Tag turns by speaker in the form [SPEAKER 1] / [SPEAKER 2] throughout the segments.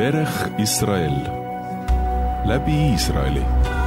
[SPEAKER 1] דרך ישראל, läbi Iisraeli.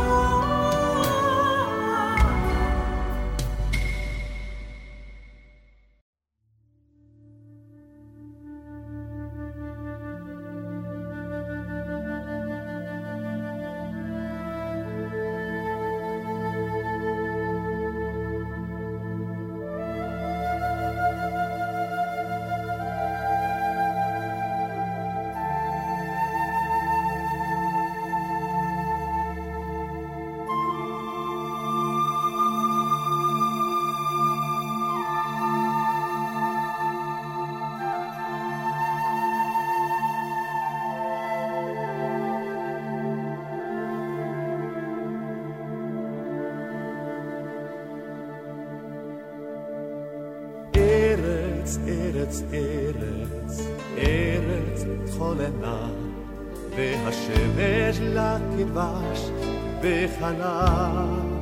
[SPEAKER 2] ארץ, ארץ, ארץ חולנה, והשמש לה כדבש וחלב.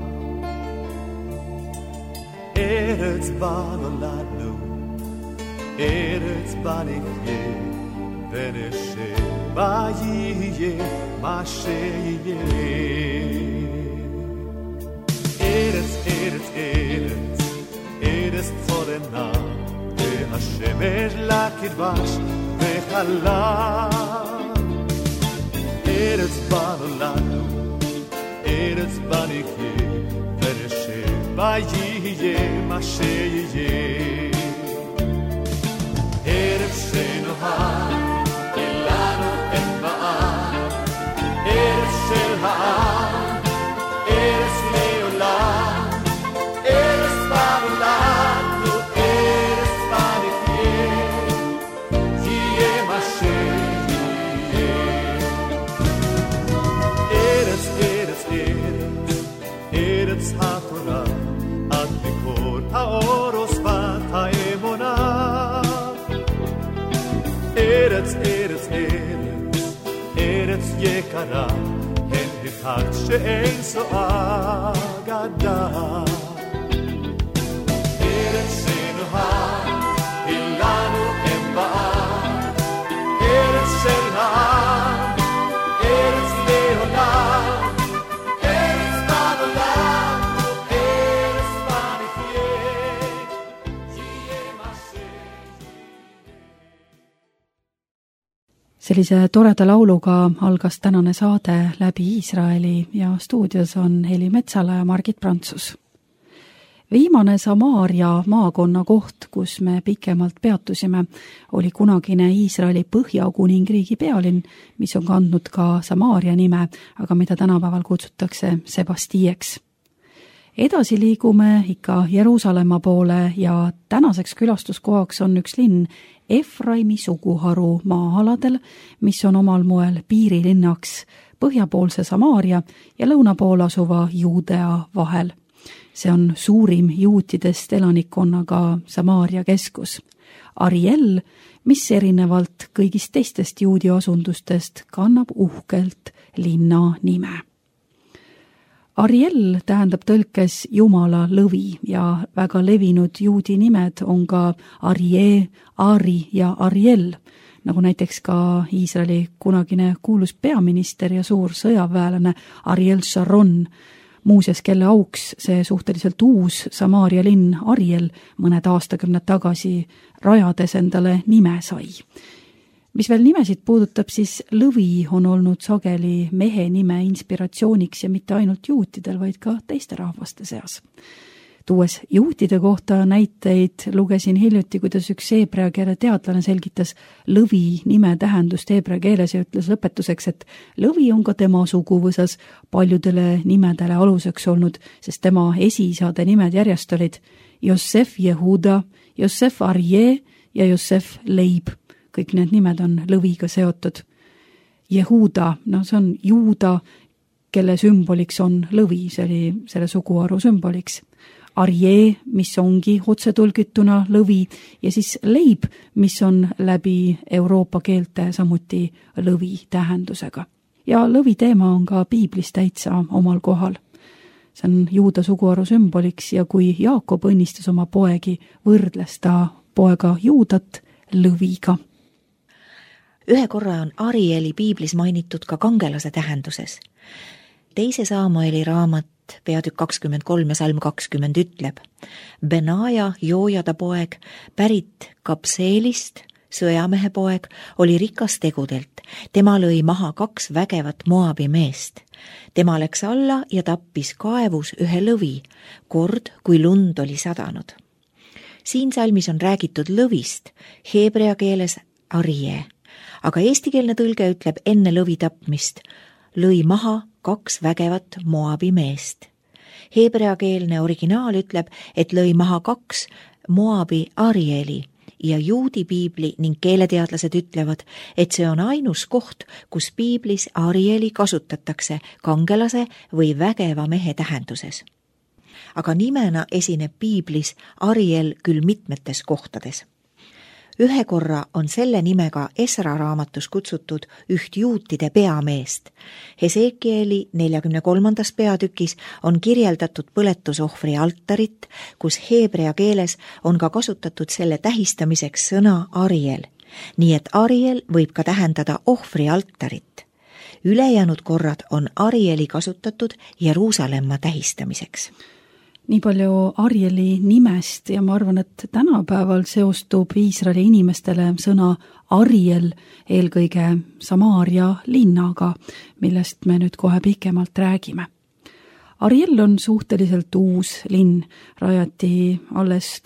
[SPEAKER 2] ארץ בה נולדנו, ארץ בה נחיה, ונשב בה יהיה מה שיהיה. ארץ, ארץ, ארץ, ארץ חולנה, והשמש לה כדבש וחלב. ארץ בה נולדנו, ארץ בה נחיה, ונשב בה יהיה מה שיהיה. ארץ שנוהג אלינו אין בעם, ארץ של העם, ארץ לעולם, ארץ בה נולדנו, ארץ בה נחיה, יהיה מה שיהיה. ארץ, ארץ, ארץ, ארץ התורה, עד מקור האור ושפת האמונה. ארץ, ארץ, ארץ, ארץ יקרה, הן הכרת שאין סועה גדה. ארץ שנוהג אלינו אין בעם, ארץ של העם, ארץ לעולם, ארץ בה נולדנו, ארץ בה נחיה, יהיה מה
[SPEAKER 3] Sellise toreda lauluga algas tänane saade läbi Iisraeli ja stuudios on Heli Metsala ja Margit Prantsus. Viimane Samaaria maakonna koht, kus me pikemalt peatusime, oli kunagine Iisraeli Põhja-kuningriigi pealinn, mis on kandnud ka Samaaria nime, aga mida tänapäeval kutsutakse Sebastieks. Edasi liigume ikka Jeruusalemma poole ja tänaseks külastuskohaks on üks linn Efraimi suguharu maa-aladel, mis on omal moel piirilinnaks põhjapoolse Samaaria ja lõunapool asuva Juudea vahel. See on suurim juutidest elanikkonnaga Samaaria keskus. Ariel, mis erinevalt kõigist teistest juudi asundustest kannab uhkelt linna nime. Ariel tähendab tõlkes Jumala lõvi ja väga levinud juudi nimed on ka Arie, Ari ja Ariel, nagu näiteks ka Iisraeli kunagine kuulus peaminister ja suur sõjaväelane Ariel Sharon, muuseas kelle auks see suhteliselt uus Samaaria linn Ariel mõned aastakümned tagasi rajades endale nime sai. Mis veel nimesid puudutab, siis lõvi on olnud sageli mehe nime inspiratsiooniks ja mitte ainult juutidel, vaid ka teiste rahvaste seas. Tuues juutide kohta näiteid lugesin hiljuti, kuidas üks heebrea keele teadlane selgitas lõvi nime tähendust heebrea keeles ja ütles lõpetuseks, et lõvi on ka tema suguvõsas paljudele nimedele aluseks olnud, sest tema esiisade nimed järjest olid Josef Jehuda, Josef Arje ja Josef Leib. Kõik need nimed on lõviga seotud. Jehuda, see on juuda, kelle sümboliks on lõvi, see oli selle suguharu sümboliks. Arje, mis ongi otsetulgituna lõvi, ja siis leib, mis on läbi Euroopa keelte samuti lõvi tähendusega. Ja lõvi teema on ka piiblis täitsa omal kohal. See on juuda suguharu sümboliks ja kui Jaakob õnnistas oma poegi, võrdles ta poega juudat lõviga.
[SPEAKER 4] Ühe korra on Arieli piiblis mainitud ka kangelase tähenduses. 2. Saamueli raamat peatükk 23 ja salm 20 ütleb: Benaja, Joojada poeg, pärit Kapseelist, sõjamehe poeg, oli rikas tegudelt. Tema lõi maha 2 vägevat Moabi meest. Tema läks alla ja tappis kaevus ühe lõvi, kord kui lund oli sadanud. Siin salmis on räägitud lõvist, heebrea keeles arie, aga eestikeelne tõlge ütleb enne lõvi tapmist lõi maha 2 vägevat Moabi meest. Heebreakeelne originaal ütleb, et lõi maha 2 Moabi Arieli ja juudi piibli ning keeleteadlased ütlevad, et see on ainus koht, kus piiblis Arieli kasutatakse kangelase või vägeva mehe tähenduses. Aga nimena esineb piiblis Ariel küll mitmetes kohtades. Ühe korra on selle nimega Esra raamatus kutsutud üht juutide peameest. Hesekieli 43. peatükis on kirjeldatud põletusohvri altarit, kus heebrea keeles on ka kasutatud selle tähistamiseks sõna Ariel. Nii et Ariel võib ka tähendada ohvri altarit. Ülejäänud korrad on Arieli kasutatud Jeruusalemma tähistamiseks.
[SPEAKER 3] Nii palju Arieli nimest ja ma arvan, et tänapäeval seostub Iisraeli inimestele sõna Ariel eelkõige Samaaria linnaga, millest me nüüd kohe pikemalt räägime. Ariel on suhteliselt uus linn, rajati alles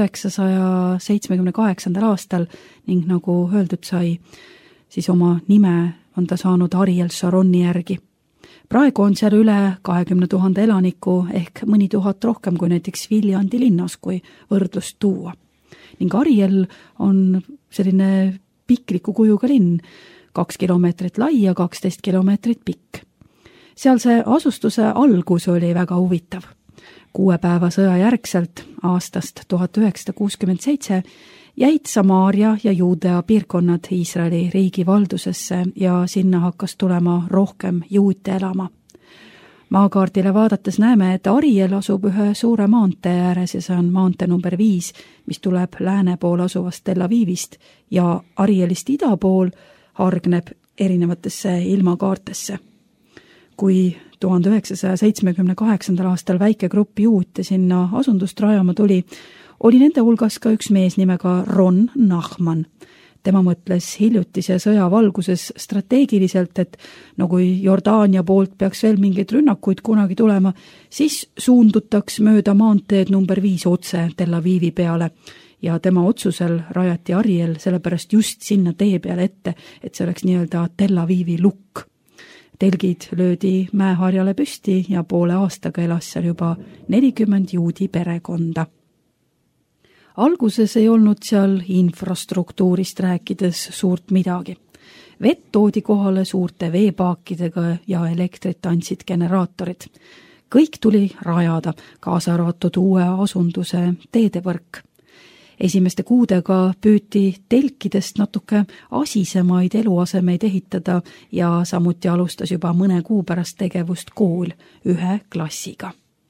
[SPEAKER 3] 1978. aastal ning nagu öeldud sai, siis oma nime on ta saanud Ariel Sharoni järgi. Praegu on seal üle 20 000 elaniku ehk mõni tuhat rohkem kui näiteks Viljandi linnas, kui võrdlust tuua. Ning Ariel on selline pikliku kujuga linn, 2 kilomeetrit lai ja 12 kilomeetrit pikk. Sealse asustuse algus oli väga huvitav. 6 päeva sõja järgselt aastast 1967 jäid Samaaria ja Juudea piirkonnad Iisraeli riigi valdusesse ja sinna hakkas tulema rohkem juute elama. Maakaardile vaadates näeme, et Ariel asub ühe suure maantee ääres ja see on maantee number 5, mis tuleb lääne pool asuvast Tel Avivist ja Arielist ida pool hargneb erinevatesse ilmakaartesse. Kui 1978. aastal väike grupp juute sinna asundust rajama tuli, oli nende hulgas ka üks mees nimega Ron Nachman. Tema mõtles hiljutise sõja valguses strateegiliselt, et kui Jordaania poolt peaks veel mingeid rünnakuid kunagi tulema, siis suundutaks mööda maanteed number 5 otse Tel Avivi peale ja tema otsusel rajati Ariel sellepärast just sinna tee peale ette, et see oleks nii-öelda Tel Avivi lukk. Telgid löödi mäeharjale püsti ja poole aastaga elas seal juba 40 juudi perekonda. Alguses ei olnud seal infrastruktuurist rääkides suurt midagi. Vett toodi kohale suurte veepaakidega ja elektrit andsid generaatorid. Kõik tuli rajada, kaasa arvatud uue asunduse teedevõrk. Esimeste kuudega püüti telkidest natuke asisemaid eluasemeid ehitada ja samuti alustas juba mõne kuu pärast tegevust kool 1 klassiga.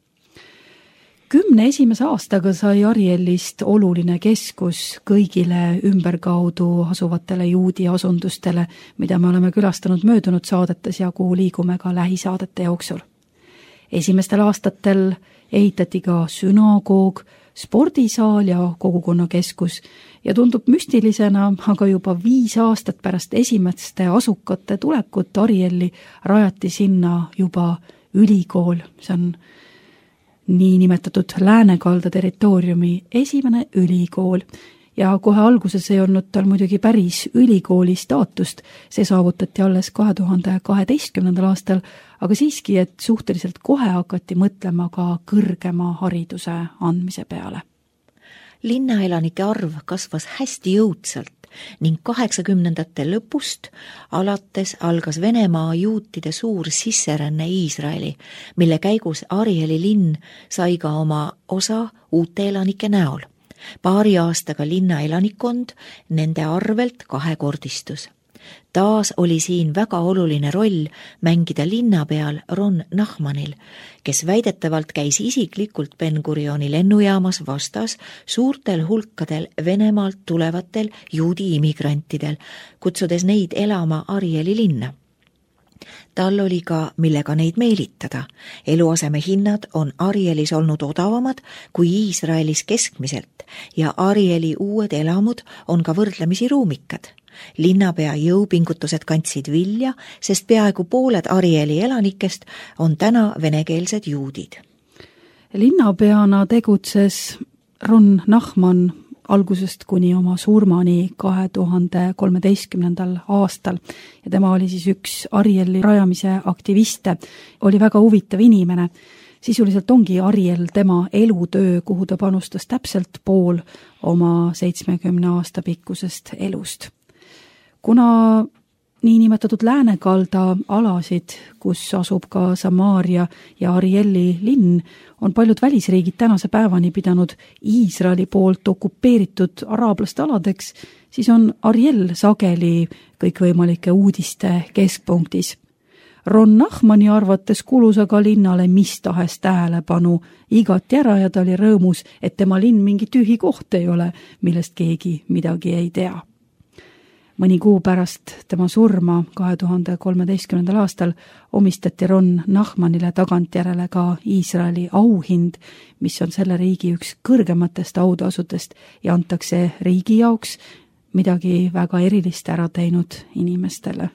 [SPEAKER 3] 10 esimese aastaga sai Arielist oluline keskus kõigile ümberkaudu asuvatele juudi asundustele, mida me oleme külastanud möödunud saadetes ja kuhu liigume ka lähisaadete jooksul. Esimestel aastatel ehitati ka sünagoog, spordisaal ja kogukonnakeskus ja tundub müstilisena, aga juba 5 aastat pärast esimeste asukate tulekut Arieli rajati sinna juba ülikool. See on nii nimetatud Läänekalda territooriumi esimene ülikool ja kohe alguses ei olnud tal muidugi päris ülikooli staatust, see saavutati alles 2012. aastal, aga siiski, et suhteliselt kohe hakati mõtlema ka kõrgema hariduse andmise peale.
[SPEAKER 4] Linnaelanike arv kasvas hästi jõudsalt ning 80ndate lõpust alates algas Venemaa juutide suur sisseränne Iisraeli, mille käigus Arieli linn sai ka oma osa uute elanike näol. Paari aastaga linna elanikkond nende arvelt 2-kordistus. Taas oli siin väga oluline roll mängida linnapeal Ron Nachmanil, kes väidetavalt käis isiklikult Ben-Gurioni lennujaamas vastas suurtel hulkadel Venemaalt tulevatel juudi immigrantidel, kutsudes neid elama Arieli linna. Tal oli ka, millega neid meelitada. Eluaseme hinnad on Arielis olnud odavamad kui Iisraelis keskmiselt ja Arieli uued elamud on ka võrdlemisi ruumikad. Linnapea jõupingutused kandsid vilja, sest peaaegu pooled Arieli elanikest on täna venekeelsed juudid.
[SPEAKER 3] Linnapeana tegutses Ron Nachman algusest kuni oma surmani 2013. aastal ja tema oli siis üks Arieli rajamise aktiviste, oli väga huvitav inimene. Sisuliselt ongi Ariel tema elutöö, kuhu ta panustas täpselt pool oma 70 aasta pikkusest elust. Kuna niinimetatud läänekalda alasid, kus asub ka Samaaria ja Arieli linn, on paljud välisriigid tänase päevani pidanud Iisraeli poolt okupeeritud araablaste aladeks, siis on Ariel sageli kõikvõimalike uudiste keskpunktis. Ron Nachmani arvates kulus aga linnale mis tahes tähelepanu igati ära ja ta oli rõõmus, et tema linn mingi tühi koht ei ole, millest keegi midagi ei tea. Mõni kuu pärast tema surma 2013. aastal omistati Ron Nachmanile tagantjärele ka Iisraeli auhind, mis on selle riigi üks kõrgematest autasudest ja antakse riigi jaoks midagi väga erilist ära teinud inimestele.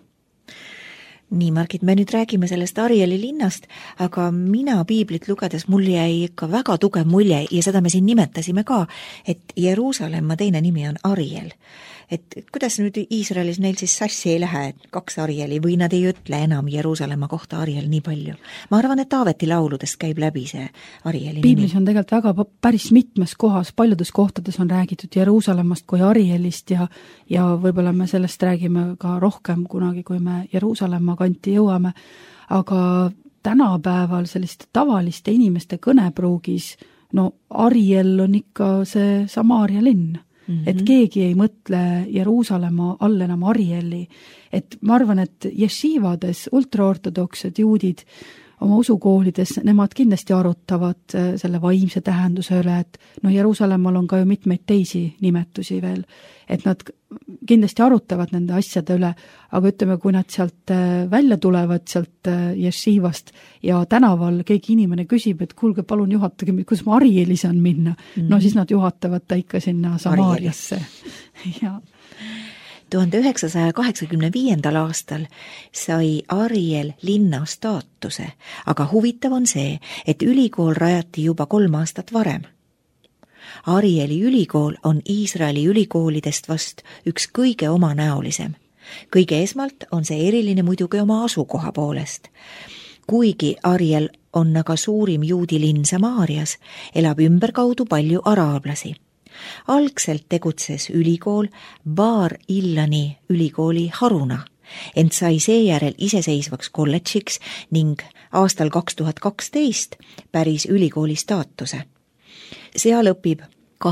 [SPEAKER 4] Nii, Margit, me nüüd räägime sellest Arieli linnast, aga mina piiblit lugedes mul jäi ikka väga tugev mulje ja seda me siin nimetasime ka, et Jeruusalemma teine nimi on Ariel. Et kuidas nüüd Iisraelis neil siis sassi ei lähe, et 2 Arieli või nad ei ütle enam Jeruusalemma kohta Ariel nii palju? Ma arvan, et Taaveti lauludest käib läbi see Arieli nimi.
[SPEAKER 3] Piiblis on tegelikult väga päris mitmes kohas, paljudes kohtades on räägitud Jeruusalemmast kui Arielist ja võib-olla me sellest räägime ka rohkem kunagi, kui me Jeruusalemma kanti jõuame, aga tänapäeval selliste tavaliste inimeste kõnepruugis, no Ariel on ikka see Samaaria linn. Et keegi ei mõtle Jeruusalemma all enam Arieli. Et ma arvan, et ješivades ultraortodoksed juudid oma usukoolides, nemad kindlasti arutavad selle vaimse tähenduse üle, et no Jeruusalemmal on ka ju mitmeid teisi nimetusi veel, et nad kindlasti arutavad nende asjade üle, aga ütleme, kui nad sealt välja tulevad, sealt ješivast ja tänaval keegi inimene küsib, et kuulge, palun juhatage, kus ma Arieli saan minna, no siis nad juhatavad ta ikka sinna Samaariasse. Ja
[SPEAKER 4] 1985. aastal sai Ariel linna staatuse, aga huvitav on see, et ülikool rajati juba 3 aastat varem. Arieli ülikool on Iisraeli ülikoolidest vast üks kõige omanäolisem. Kõige esmalt on see eriline muidugi oma asukoha poolest. Kuigi Ariel on aga suurim juudi linn Samaarias, elab ümberkaudu palju araablasi. Algselt tegutses ülikool Bar Illani ülikooli haruna, ent sai seejärel iseseisvaks kolledžiks ning aastal 2012 päris ülikooli staatuse. Seal õpib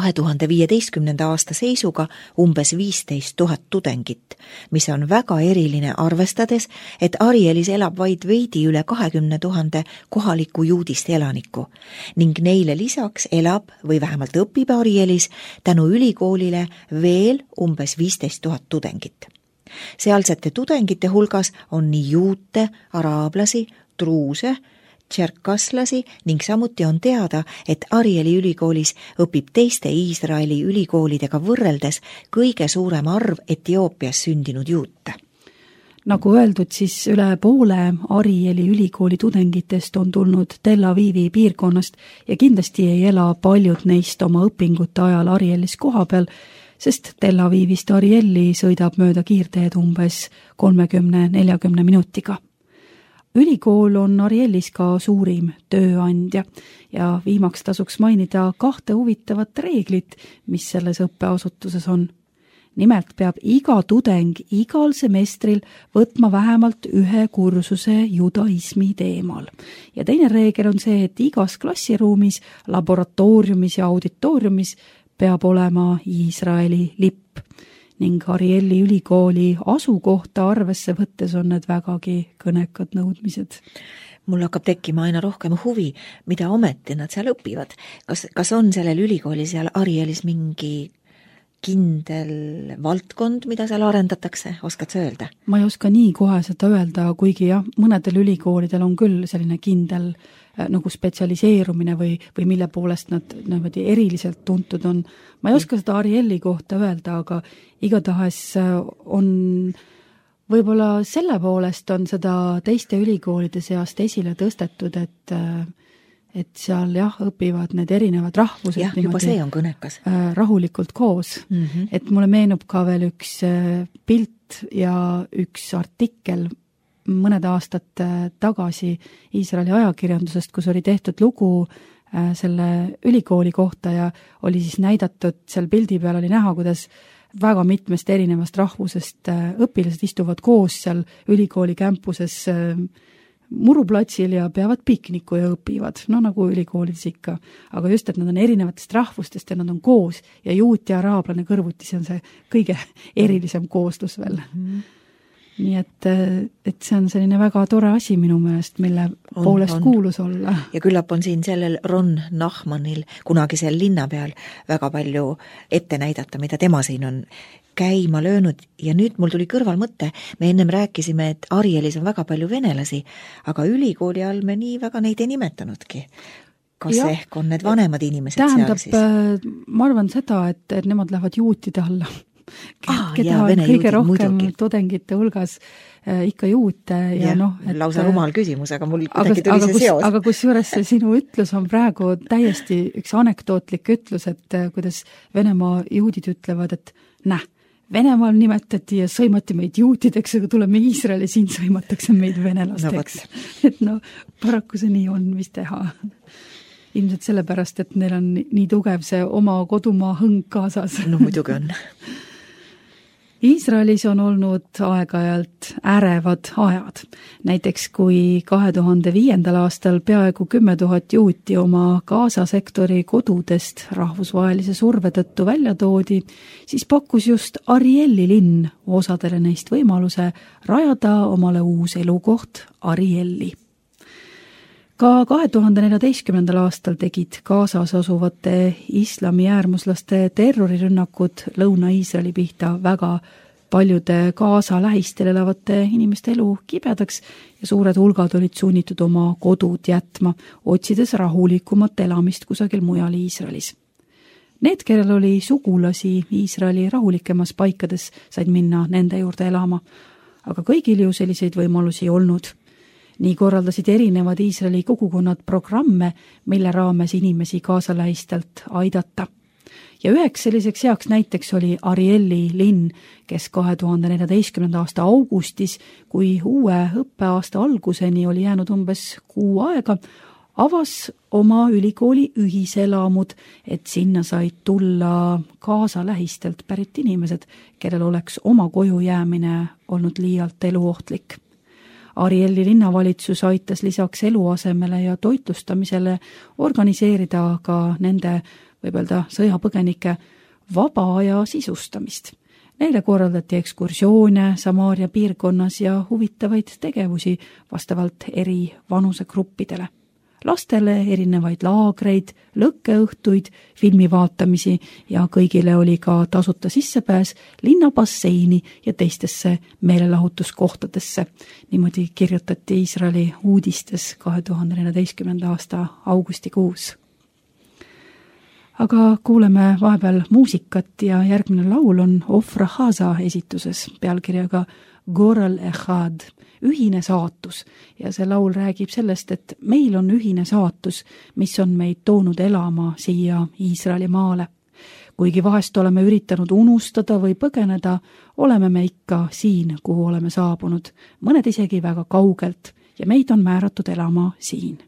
[SPEAKER 4] 2015. aasta seisuga umbes 15 000 tudengit, mis on väga eriline arvestades, et Arielis elab vaid veidi üle 20 000 kohaliku juudist elanikku ning neile lisaks elab või vähemalt õpib Arielis tänu ülikoolile veel umbes 15 000 tudengit. Sealsete tudengite hulgas on nii juute, araablasi, druuse, tšerkaslasi ning samuti on teada, et Arieli ülikoolis õpib teiste Iisraeli ülikoolidega võrreldes kõige suurem arv Etioopias sündinud juute.
[SPEAKER 3] Nagu öeldud, siis üle poole Arieli ülikooli tudengitest on tulnud Tel Avivi piirkonnast ja kindlasti ei ela paljud neist oma õpingute ajal Arielis kohapeal, sest Tel Avivist Arieli sõidab mööda kiirteed umbes 30-40 minutiga. Ülikool on Arielis ka suurim tööandja ja viimaks tasuks mainida 2 huvitavat reeglit, mis selles õppeasutuses on. Nimelt peab iga tudeng igal semestril võtma vähemalt 1 kursuse judaismi teemal. Ja teine reegel on see, et igas klassiruumis, laboratooriumis ja auditooriumis peab olema Iisraeli lipp. ning Arieli ülikooli asukohta arvesse võttes on need vägagi kõnekad nõudmised.
[SPEAKER 4] Mul hakkab tekkima aina rohkem huvi, mida ometi nad seal õpivad. Kas on sellel ülikooli seal Arielis mingi kindel valdkond, mida seal arendatakse, oskad sa öelda?
[SPEAKER 3] Ma ei oska nii kohe seda öelda, kuigi jah, mõnedel ülikoolidel on küll selline kindel nagu spetsialiseerumine või mille poolest nad eriliselt tuntud on. Ma ei oska seda Arieli kohta öelda, aga igatahes on võib-olla selle poolest on seda teiste ülikoolide seast esile tõstetud, et seal jah, õpivad need erinevad rahvused.
[SPEAKER 4] Jah, juba see on kõnekas.
[SPEAKER 3] Rahulikult koos. Et mulle meenub ka veel üks pilt ja üks artikkel mõned aastad tagasi Iisraeli ajakirjandusest, kus oli tehtud lugu selle ülikooli kohta ja oli siis näidatud, seal pildi peal oli näha, kuidas väga mitmest erinevast rahvusest õpilased istuvad koos seal ülikooli campuses muruplatsil ja peavad pikniku ja õpivad, no nagu ülikoolides ikka. Aga just, et nad on erinevatest rahvustest ja nad on koos ja juut ja araablane kõrvuti, see on see kõige erilisem kooslus veel. Nii et see on selline väga tore asi minu meelest, mille poolest kuulus olla.
[SPEAKER 4] Ja küllap on siin sellel Ron Nachmanil kunagisel linna peal väga palju ette näidata, mida tema siin on käima löönud. Ja nüüd mul tuli kõrval mõte, me ennem rääkisime, et Arielis on väga palju venelasi, aga ülikooli all me nii väga neid ei nimetanudki. Kas ehk on need vanemad inimesed
[SPEAKER 3] tähendab,
[SPEAKER 4] seal siis?
[SPEAKER 3] Ma arvan seda, et nemad lähevad juutide alla. Keda on kõige rohkem tudengite hulgas ikka juute ja
[SPEAKER 4] lausa rumal küsimus, aga mul kuidagi tuli see seos.
[SPEAKER 3] Aga kusjuures see sinu ütlus on praegu täiesti üks anekdootlik ütlus, et kuidas Venemaa juudid ütlevad, et Venemaal nimetati ja sõimati meid juutideks, aga tuleme Iisraeli, siin sõimatakse meid venelasteks. Et paraku see nii on, mis teha. Ilmselt sellepärast, et neil on nii tugev see oma kodumaa hõng kaasas.
[SPEAKER 4] No muidugi on.
[SPEAKER 3] Iisraelis on olnud aeg-ajalt ärevad ajad. Näiteks kui 2005. aastal peaaegu 10 000 juuti oma Gaza sektori kodudest rahvusvahelise surve tõttu välja toodi, siis pakkus just Arieli linn osadele neist võimaluse rajada omale uus elukoht Arieli. Ka 2014. aastal tegid Gazas asuvate islami äärmuslaste terrorirünnakud Lõuna-Iisraeli pihta väga paljude Gaza lähistel elavate inimeste elu kibedaks ja suured hulgad olid sunnitud oma kodud jätma, otsides rahulikumat elamist kusagil mujal Iisraelis. Need, kellel oli sugulasi Iisraeli rahulikemas paikades, said minna nende juurde elama, aga kõigil ju selliseid võimalusi ei olnud. Nii korraldasid erinevad Iisraeli kogukonnad programme, mille raames inimesi Gaza lähistelt aidata. Ja üheks selliseks heaks näiteks oli Arieli linn, kes 2014. aasta augustis, kui uue õppeaasta alguseni oli jäänud umbes 6 aega, avas oma ülikooli ühiselamud, et sinna said tulla Gaza lähistelt pärit inimesed, kellel oleks oma koju jäämine olnud liialt eluohtlik. Arieli linnavalitsus aitas lisaks eluasemele ja toitlustamisele organiseerida ka nende, võib öelda, sõjapõgenike vaba aja sisustamist. Neile korraldati ekskursioone Samaaria piirkonnas ja huvitavaid tegevusi vastavalt eri vanusegruppidele. Lastele erinevaid laagreid, lõkkeõhtuid, filmivaatamisi ja kõigile oli ka tasuta sissepääs linnabasseini ja teistesse meelelahutuskohtadesse. Niimoodi kirjutati Iisraeli uudistes 2014. aasta augustikuus. Aga kuuleme vahepeal muusikat ja järgmine laul on Ofra Haza esituses pealkirjaga Goral Echad, ühine saatus. Ja see laul räägib sellest, et meil on ühine saatus, mis on meid toonud elama siia Iisraeli maale. Kuigi vahest oleme üritanud unustada või põgeneda, oleme me ikka siin, kuhu oleme saabunud, mõned isegi väga kaugelt ja meid on määratud elama siin.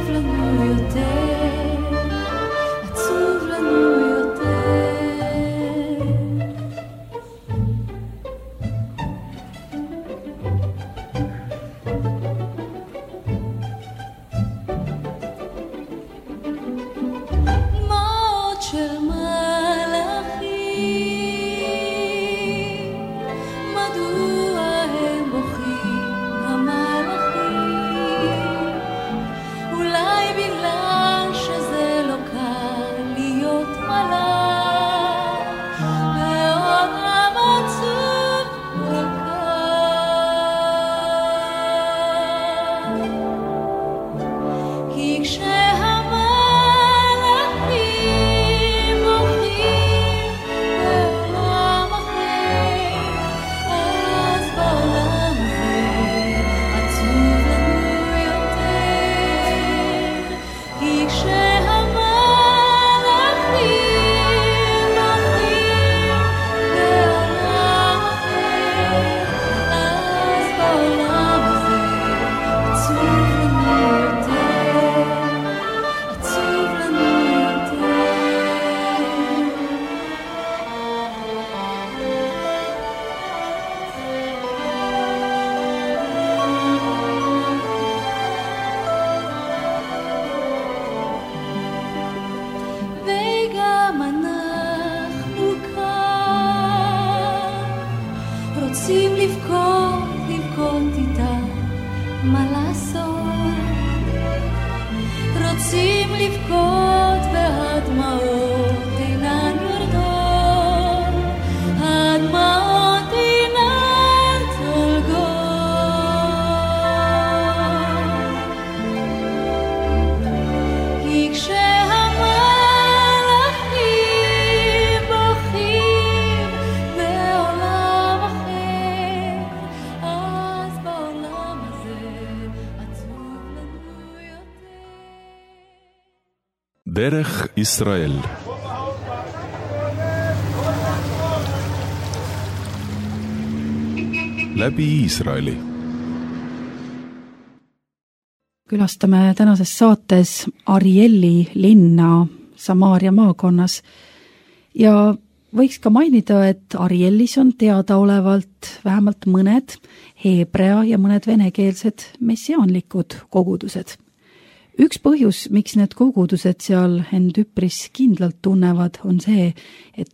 [SPEAKER 5] לנו יותר, עצוב לנו יותר. דמעות של מלאכים, מדוע הם בוכים המלאכים? אולי בגלל שזה לא קל להיות מלאך בעולם עצוב כל כך. כי כשהמלאכים בוכים בעולם אחר, אז בעולם הזה עצוב לנו יותר. כי כשהמלאכים בוכים בעולם אחר, אז בעולם הזה עצוב לנו יותר, עצוב לנו יותר. וגם אנחנו כאן רוצים לבכות איתה, מה לעשות? רוצים לבכות והדמעות אינן יורדות, הדמעות אינן זולגות. כי כשהמלאכים בוכים בעולם אחר, אז בעולם הזה עצוב לנו יותר.
[SPEAKER 1] דרך ישראל. läbi Iisraeli.
[SPEAKER 3] Külastame tänases saates Arieli linna Samaaria maakonnas ja võiks ka mainida, et Arielis on teadaolevalt vähemalt mõned heebrea ja mõned venekeelsed messiaanlikud kogudused. Üks põhjus, miks need kogudused seal end üpris kindlalt tunnevad, on see, et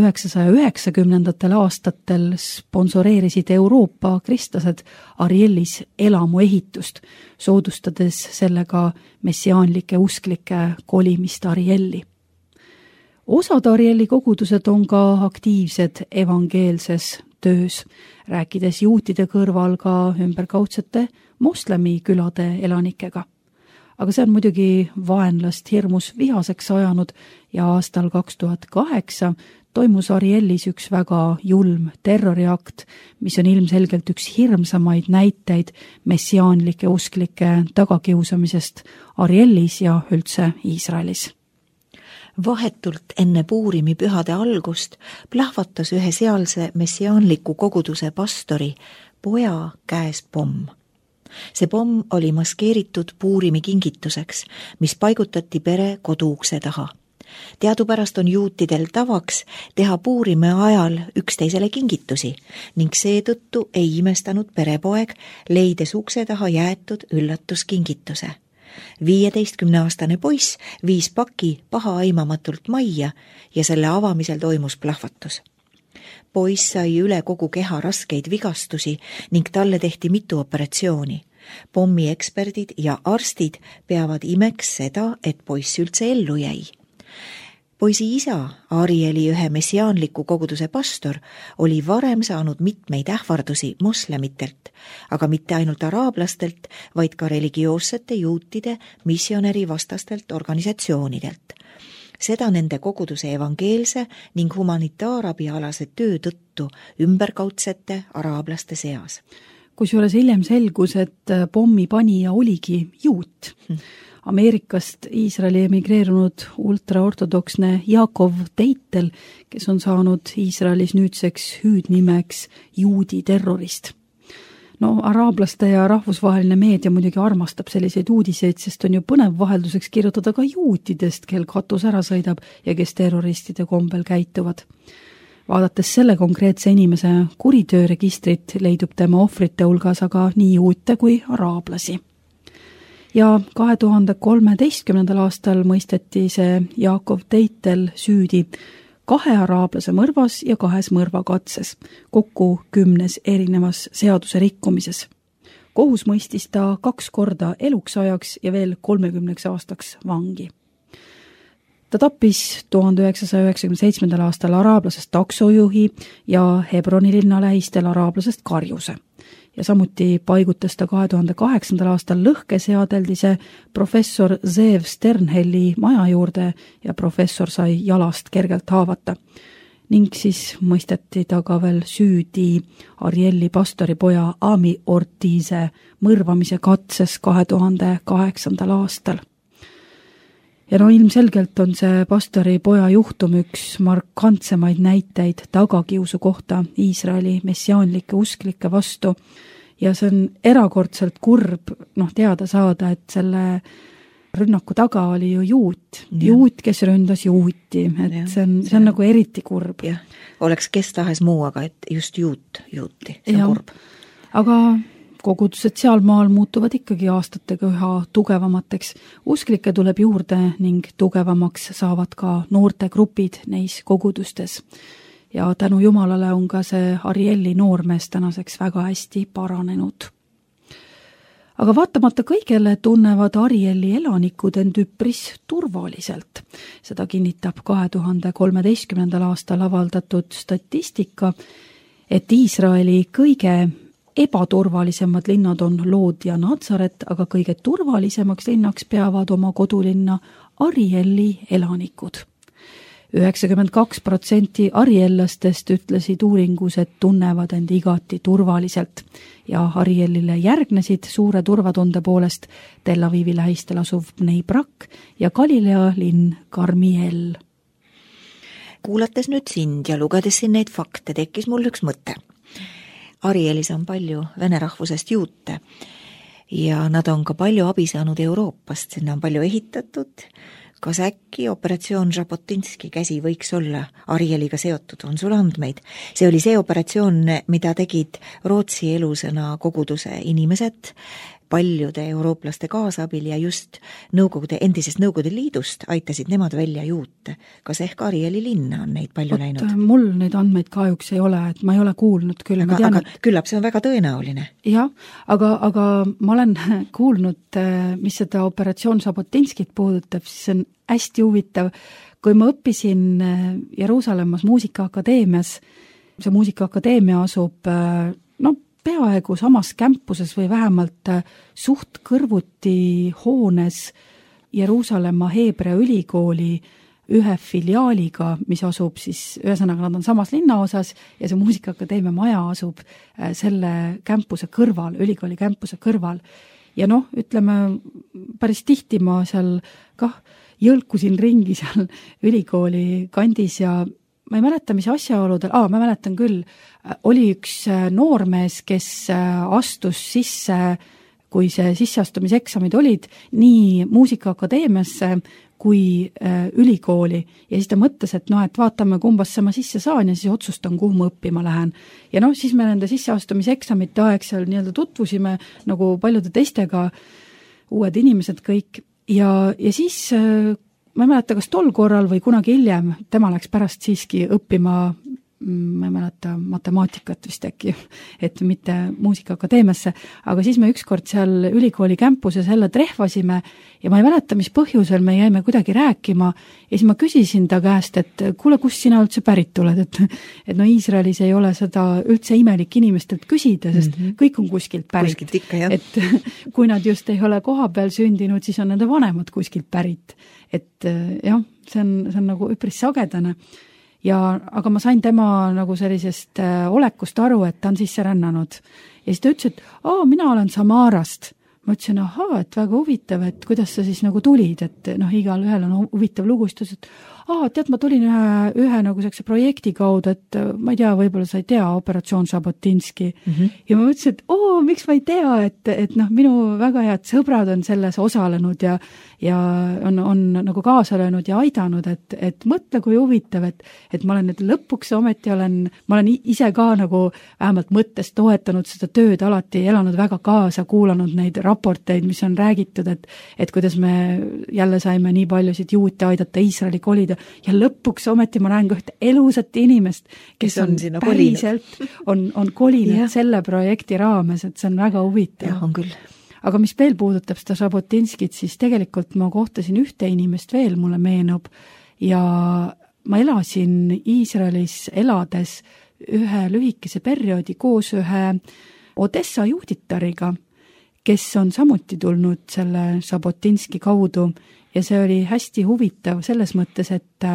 [SPEAKER 3] 1990. aastatel sponsoreerisid Euroopa kristlased Arielis elamuehitust, soodustades sellega messiaanlike usklike kolimist Arieli. Osad Arieli kogudused on ka aktiivsed evangeelses töös, rääkides juutide kõrval ka ümberkaudsete moslemi külade elanikega. Aga see on muidugi vaenlast hirmus vihaseks ajanud ja aastal 2008 toimus Arielis üks väga julm terroriakt, mis on ilmselgelt üks hirmsamaid näiteid messiaanlike usklike tagakiusamisest Arielis ja üldse Iisraelis.
[SPEAKER 4] Vahetult enne Puurimi pühade algust plahvatas ühe sealse messiaanliku koguduse pastori poja käes pomm. See pomm oli maskeeritud Puurimi kingituseks, mis paigutati pere koduukse taha. Teadupärast on juutidel tavaks teha Puurimi ajal üksteisele kingitusi ning seetõttu ei imestanud perepoeg, leides ukse taha jäetud üllatuskingituse. 15-aastane poiss viis paki pahaaimamatult majja ja selle avamisel toimus plahvatus. Poiss sai üle kogu keha raskeid vigastusi ning talle tehti mitu operatsiooni. Pommi eksperdid ja arstid peavad imeks seda, et poiss üldse ellu jäi. Poisi isa, Arieli ühe messiaanliku koguduse pastor, oli varem saanud mitmeid ähvardusi moslemitelt, aga mitte ainult araablastelt, vaid ka religioossete juutide missionäri vastastelt organisatsioonidelt. Seda nende koguduse evangeelse ning humanitaarabialase töö tõttu ümberkaudsete araablaste seas.
[SPEAKER 3] Kusjuures hiljem selgus, et pommi panija oligi juut. Ameerikast Iisraeli emigreerunud ultraortodoksne Jaakov Teitel, kes on saanud Iisraelis nüüdseks hüüdnimeks juudi terrorist. No araablaste ja rahvusvaheline meedia muidugi armastab selliseid uudiseid, sest on ju põnev vahelduseks kirjutada ka juutidest, kel katus ära sõidab ja kes terroristide kombel käituvad. Vaadates selle konkreetse inimese kuritööregistrit leidub tema ohvrite hulgas aga nii juute kui araablasi. Ja 2013. aastal mõisteti see Jaakov Teitel süüdi 2 araablase mõrvas ja 2 mõrvakatses, kokku 10 erinevas seaduse rikkumises. Kohus mõistis ta 2 korda eluks ajaks ja veel 30 aastaks vangi. Ta tappis 1997. aastal araablasest taksojuhi ja Hebroni linna lähistel araablasest karjuse. Ja samuti paigutas ta 2008. aastal lõhkeseadeldise professor Zeev Sternhelli maja juurde ja professor sai jalast kergelt haavata. Ning siis mõisteti ta ka veel süüdi Arieli pastoripoja Ami Ortize mõrvamise katses 2008. aastal. Ja no ilmselgelt on see pastoripoja juhtum üks markantsemaid näiteid tagakiusu kohta Iisraeli messiaanlike usklike vastu ja see on erakordselt kurb teada saada, et selle rünnaku taga oli ju juut, kes ründas juuti, et see on nagu eriti kurb.
[SPEAKER 4] Ja. Oleks kes tahes muu, aga et just juuti, see on kurb.
[SPEAKER 3] Aga kogudused sealmaal muutuvad ikkagi aastatega üha tugevamateks. Usklikke tuleb juurde ning tugevamaks saavad ka noortegrupid neis kogudustes. Ja tänu Jumalale on ka see Arieli noormees tänaseks väga hästi paranenud. Aga vaatamata kõigele tunnevad Arieli elanikud end üpris turvaliselt. Seda kinnitab 2013. aastal avaldatud statistika, et Iisraeli kõige ebaturvalisemad linnad on Lood ja Natsaret, aga kõige turvalisemaks linnaks peavad oma kodulinna Arieli elanikud. 92% ariellastest ütlesid uuringus, et tunnevad end igati turvaliselt ja Arielile järgnesid suure turvatunde poolest Tel Avivi lähistel asuv Bnei Brak ja Galilea linn Karmiel.
[SPEAKER 4] Kuulates nüüd sind ja lugedes siin neid fakte, tekkis mul üks mõte. Arielis on palju vene rahvusest juute ja nad on ka palju abi saanud Euroopast, sinna on palju ehitatud. Kas äkki operatsioon Žabotinski käsi võiks olla Arieliga seotud, on sul andmeid? See oli see operatsioon, mida tegid Rootsi elusõna koguduse inimesed paljude eurooplaste kaasabil ja just endisest Nõukogude Liidust aitasid nemad välja juute. Kas ehk Arieli linna on neid palju läinud?
[SPEAKER 3] Mul neid andmeid kahjuks ei ole, et ma ei ole kuulnud küll.
[SPEAKER 4] Aga küllap see on väga tõenäoline.
[SPEAKER 3] Jah, aga ma olen kuulnud, mis seda operatsioon Žabotinskit puudutab, siis on hästi huvitav. Kui ma õppisin Jeruusalemmas muusikaakadeemias, see muusikaakadeemia asub peaaegu samas kämpuses või vähemalt suht kõrvuti hoones Jeruusalemma Heebrea ülikooli ühe filiaaliga, mis asub siis, ühesõnaga nad on samas linnaosas ja see muusikaakadeemia maja asub selle kämpuse kõrval, ülikooli kämpuse kõrval. Ja ütleme, päris tihti ma seal jõlkusin ringi seal ülikooli kandis ja ma ei mäleta, mis asjaoludel, ma mäletan küll, oli üks noormees, kes astus sisse, kui see sisseastumiseksamid olid, nii muusikaakadeemiasse kui ülikooli. Ja siis ta mõtles, et vaatame, kumbasse ma sisse saan ja siis otsustan, kuhu ma õppima lähen. Ja siis me nende sisseastumiseksamite aeg seal tutvusime nagu paljude teistega, uued inimesed kõik. Ja siis ma ei mäleta, kas tol korral või kunagi hiljem, tema läks pärast siiski õppima, ma ei mäleta, matemaatikat vist äkki, et mitte muusikaakadeemiasse, aga siis me ükskord seal ülikooli kämpuses jälle trehvasime ja ma ei mäleta, mis põhjusel me jäime kuidagi rääkima ja siis ma küsisin ta käest, et kuule, kust sina üldse pärit tuled, et Iisraelis ei ole seda üldse imelik inimestelt küsida, sest kõik on kuskilt pärit.
[SPEAKER 4] Kuskilt ikka, jah.
[SPEAKER 3] Et kui nad just ei ole koha peal sündinud, siis on nende vanemad kuskilt pärit. Et jah, see on nagu üpris sagedane. Aga ma sain tema nagu sellisest olekust aru, et ta on sisse rännanud. Ja siis ta ütles, et mina olen Samarast. ma ütlesin, ahaa, et väga huvitav, et kuidas sa siis nagu tulid, et igal ühel on huvitav lugus, et tead, ma tulin ühe nagu sellise projekti kaudu, et ma ei tea, võib-olla sa ei tea, Operatsioon Žabotinski. Ja ma mõtlesin, et miks ma ei tea, et minu väga head sõbrad on selles osalenud ja on nagu kaasa löönud ja aidanud, et mõtle, kui huvitav, et ma olen nüüd lõpuks ometi ma olen ise ka nagu vähemalt mõttes toetanud seda tööd alati, elanud väga kaasa, kuulanud neid raporteid, mis on räägitud, et kuidas me jälle saime nii paljusid juute aidata Iisraeli kolida ja lõpuks ometi ma näen ka ühte elusat inimest, kes on päriselt on kolinud selle projekti raames, et see on väga huvitav.
[SPEAKER 4] Jah, on küll.
[SPEAKER 3] Aga mis veel puudutab seda Žabotinskit, siis tegelikult ma kohtasin ühte inimest veel, mulle meenub, ja ma elasin Iisraelis elades ühe lühikese perioodi koos ühe Odessa juuditariga, kes on samuti tulnud selle Žabotinski kaudu ja see oli hästi huvitav selles mõttes, et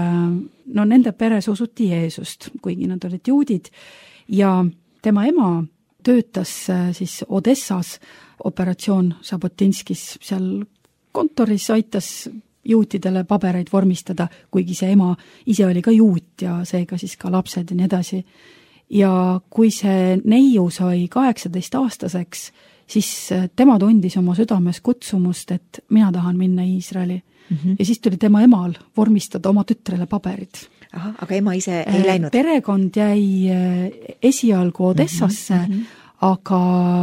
[SPEAKER 3] nende peres usuti Jeesust, kuigi nad olid juudid ja tema ema töötas siis Odessas Operatsioon Žabotinskis, seal kontoris aitas juutidele pabereid vormistada, kuigi see ema ise oli ka juut ja seega siis ka lapsed ja nii edasi. Ja kui see neiu sai 18-aastaseks, siis tema tundis oma südames kutsumust, et mina tahan minna Iisraeli. Ja siis tuli tema emal vormistada oma tütrele paberid.
[SPEAKER 4] Aha, aga ema ise ei läinud?
[SPEAKER 3] Perekond jäi esialgu Odessasse, aga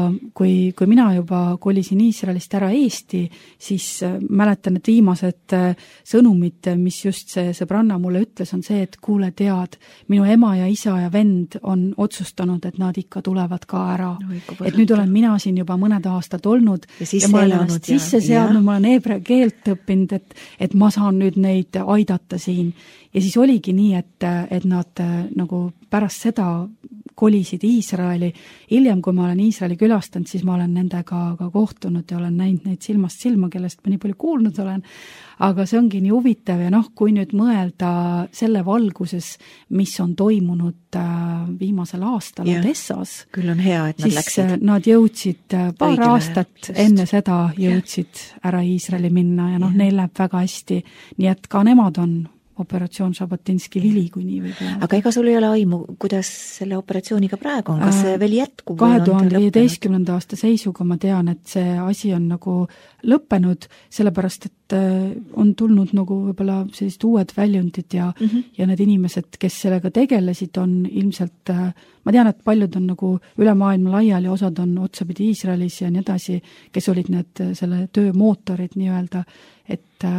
[SPEAKER 3] kui mina juba kolisin Iisraelist ära Eesti, siis mäletan, et viimased sõnumid, mis just see sõbranna mulle ütles, on see, et kuule tead, minu ema ja isa ja vend on otsustanud, et nad ikka tulevad ka ära. Et nüüd olen mina siin juba mõned aastad olnud ja ma olen ennast sisse seadnud, ma olen heebrea keelt õppinud, et ma saan nüüd neid aidata siin. Ja siis oligi nii, et nad nagu pärast seda kolisid Iisraeli. Hiljem, kui ma olen Iisraeli külastanud, siis ma olen nendega ka kohtunud ja olen näinud neid silmast silma, kellest ma nii palju kuulnud olen. Aga see ongi nii huvitav ja kui nüüd mõelda selle valguses, mis on toimunud viimasel aastal Odessas,
[SPEAKER 4] küll on hea, et nad
[SPEAKER 3] siis
[SPEAKER 4] läksid.
[SPEAKER 3] Nad jõudsid paar aastat enne seda jõudsid ära Iisraeli minna ja neil läheb väga hästi. Nii et ka nemad on Operatsioon Žabotinski vili, kui nii võib öelda.
[SPEAKER 4] Aga ega sul ei ole aimu, kuidas selle operatsiooniga praegu on? Kas see veel jätkub?
[SPEAKER 3] 2015. aasta seisuga ma tean, et see asi on nagu lõppenud, sellepärast, et on tulnud nagu võib-olla sellised uued väljundid ja need inimesed, kes sellega tegelesid, on ilmselt, ma tean, et paljud on nagu üle maailma laiali, osad on otsapidi Iisraelis ja nii edasi, kes olid need selle töö mootorid nii-öelda, et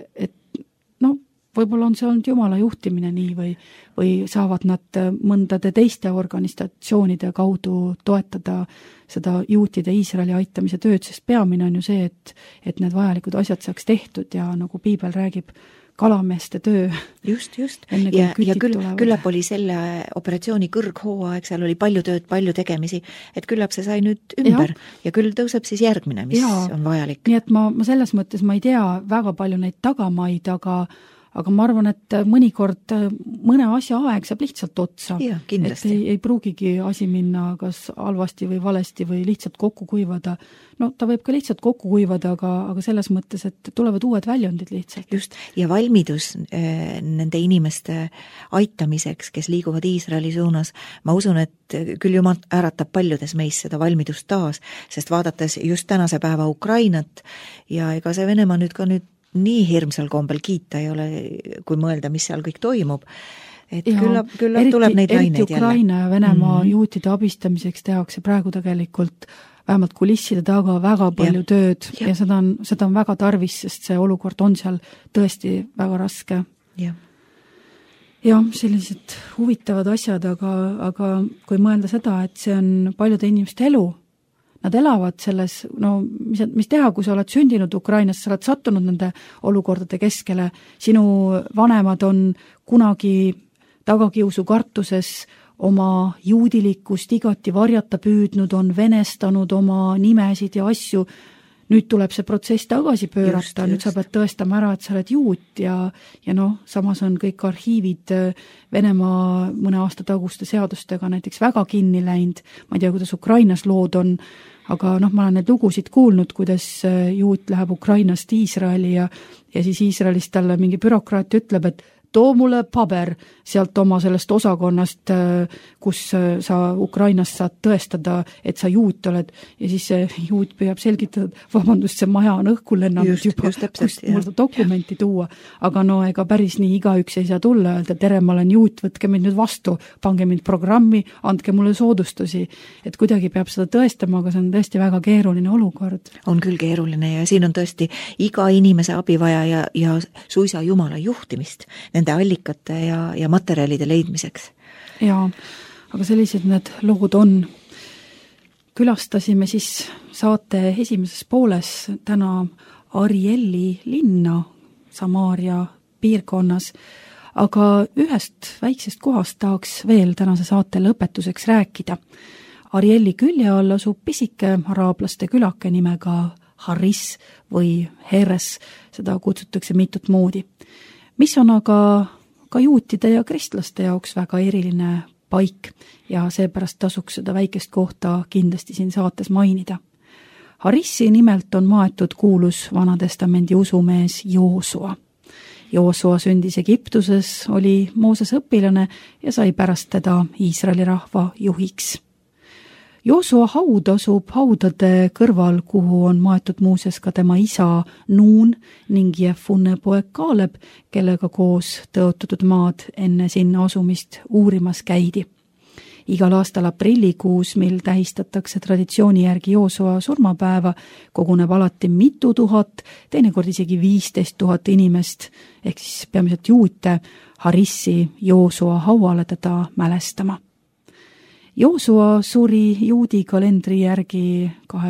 [SPEAKER 3] võib-olla on see olnud Jumala juhtimine nii või saavad nad mõndade teiste organisatsioonide kaudu toetada seda juutide Iisraeli aitamise tööd, sest peamine on ju see, et need vajalikud asjad saaks tehtud ja nagu piibel räägib, kalameeste töö.
[SPEAKER 4] Just.
[SPEAKER 3] Enne,
[SPEAKER 4] ja küllap oli selle operatsiooni kõrghooaeg, seal oli palju tööd, palju tegemisi, et küllap see sai nüüd ümber ja küll tõuseb siis järgmine, mis on vajalik.
[SPEAKER 3] Nii et ma selles mõttes ma ei tea väga palju neid tagamaid, aga ma arvan, et mõnikord mõne asja aeg saab lihtsalt otsa. Et ei pruugigi asi minna kas halvasti või valesti või lihtsalt kokku kuivada. Ta võib ka lihtsalt kokku kuivada, aga selles mõttes, et tulevad uued väljundid lihtsalt.
[SPEAKER 4] Just, ja valmidus nende inimeste aitamiseks, kes liiguvad Iisraeli suunas, ma usun, et küll Jumal äratab paljudes meis seda valmidust taas, sest vaadates just tänase päeva Ukrainat ja ega see Venemaa nüüd nii hirmsal kombel kiita ei ole, kui mõelda, mis seal kõik toimub. Et küllap tuleb neid laineid jälle.
[SPEAKER 3] Eriti Ukraina ja Venemaa juutide abistamiseks tehakse praegu tegelikult vähemalt kulisside taga väga palju tööd ja seda on väga tarvis, sest see olukord on seal tõesti väga raske. Ja sellised huvitavad asjad, aga kui mõelda seda, et see on paljude inimeste elu, nad elavad selles, mis teha, kui sa oled sündinud Ukrainas, sa oled sattunud nende olukordade keskele, sinu vanemad on kunagi tagakiusu kartuses oma juudilikkust igati varjata püüdnud, on venestanud oma nimesid ja asju. nüüd tuleb see protsess tagasi pöörata, nüüd
[SPEAKER 4] Just.
[SPEAKER 3] sa pead tõestama ära, et sa oled juut ja samas on kõik arhiivid Venemaa mõne aasta taguste seadustega näiteks väga kinni läinud, ma ei tea, kuidas Ukrainas lood on, aga ma olen neid lugusid kuulnud, kuidas juut läheb Ukrainast Iisraeli ja siis Iisraelist talle mingi bürokraat ütleb, et too mulle paber sealt oma sellest osakonnast, kus sa Ukrainast saad tõestada, et sa juut oled ja siis see juut püüab selgitada, et vabandust, see maja on õhku lennanud juba, kust mul seda dokumenti tuua. Aga ega päris nii igaüks ei saa tulla, öelda, tere, ma olen juut, võtke mind nüüd vastu, pange mind programmi, andke mulle soodustusi. Et kuidagi peab seda tõestama, aga see on tõesti väga keeruline olukord.
[SPEAKER 4] On küll keeruline ja siin on tõesti iga inimese abivaja ja suisa Jumala juhtimist nende allikate ja materjalide leidmiseks.
[SPEAKER 3] Jaa, aga sellised need lood on. Külastasime siis saate esimeses pooles täna Arieli linna Samaaria piirkonnas, aga ühest väiksest kohast tahaks veel tänase saate lõpetuseks rääkida. Arieli külje all asub pisike araablaste külake nimega Haris või Heres, seda kutsutakse mitut moodi. Mis on aga ka juutide ja kristlaste jaoks väga eriline paik ja seepärast tasuks seda väikest kohta kindlasti siin saates mainida. Harissi nimelt on maetud kuulus Vanatestamendi usumees Joosua. Joosua sündis Egiptuses, oli Mooses õpilane ja sai pärast teda Iisraeli rahva juhiks. Joosua haud asub haudade kõrval, kuhu on maetud muuseas ka tema isa Nuun ning Jefunne poeg Kaaleb, kellega koos tõotatud maad enne sinna asumist uurimas käidi. Igal aastal aprillikuus, mil tähistatakse traditsiooni järgi Joosua surmapäeva, koguneb alati mitu tuhat, teinekord isegi 15 000 inimest, ehk siis peamiselt juute, Harissi Joosua hauale teda mälestama. Joosua suri juudi kalendri järgi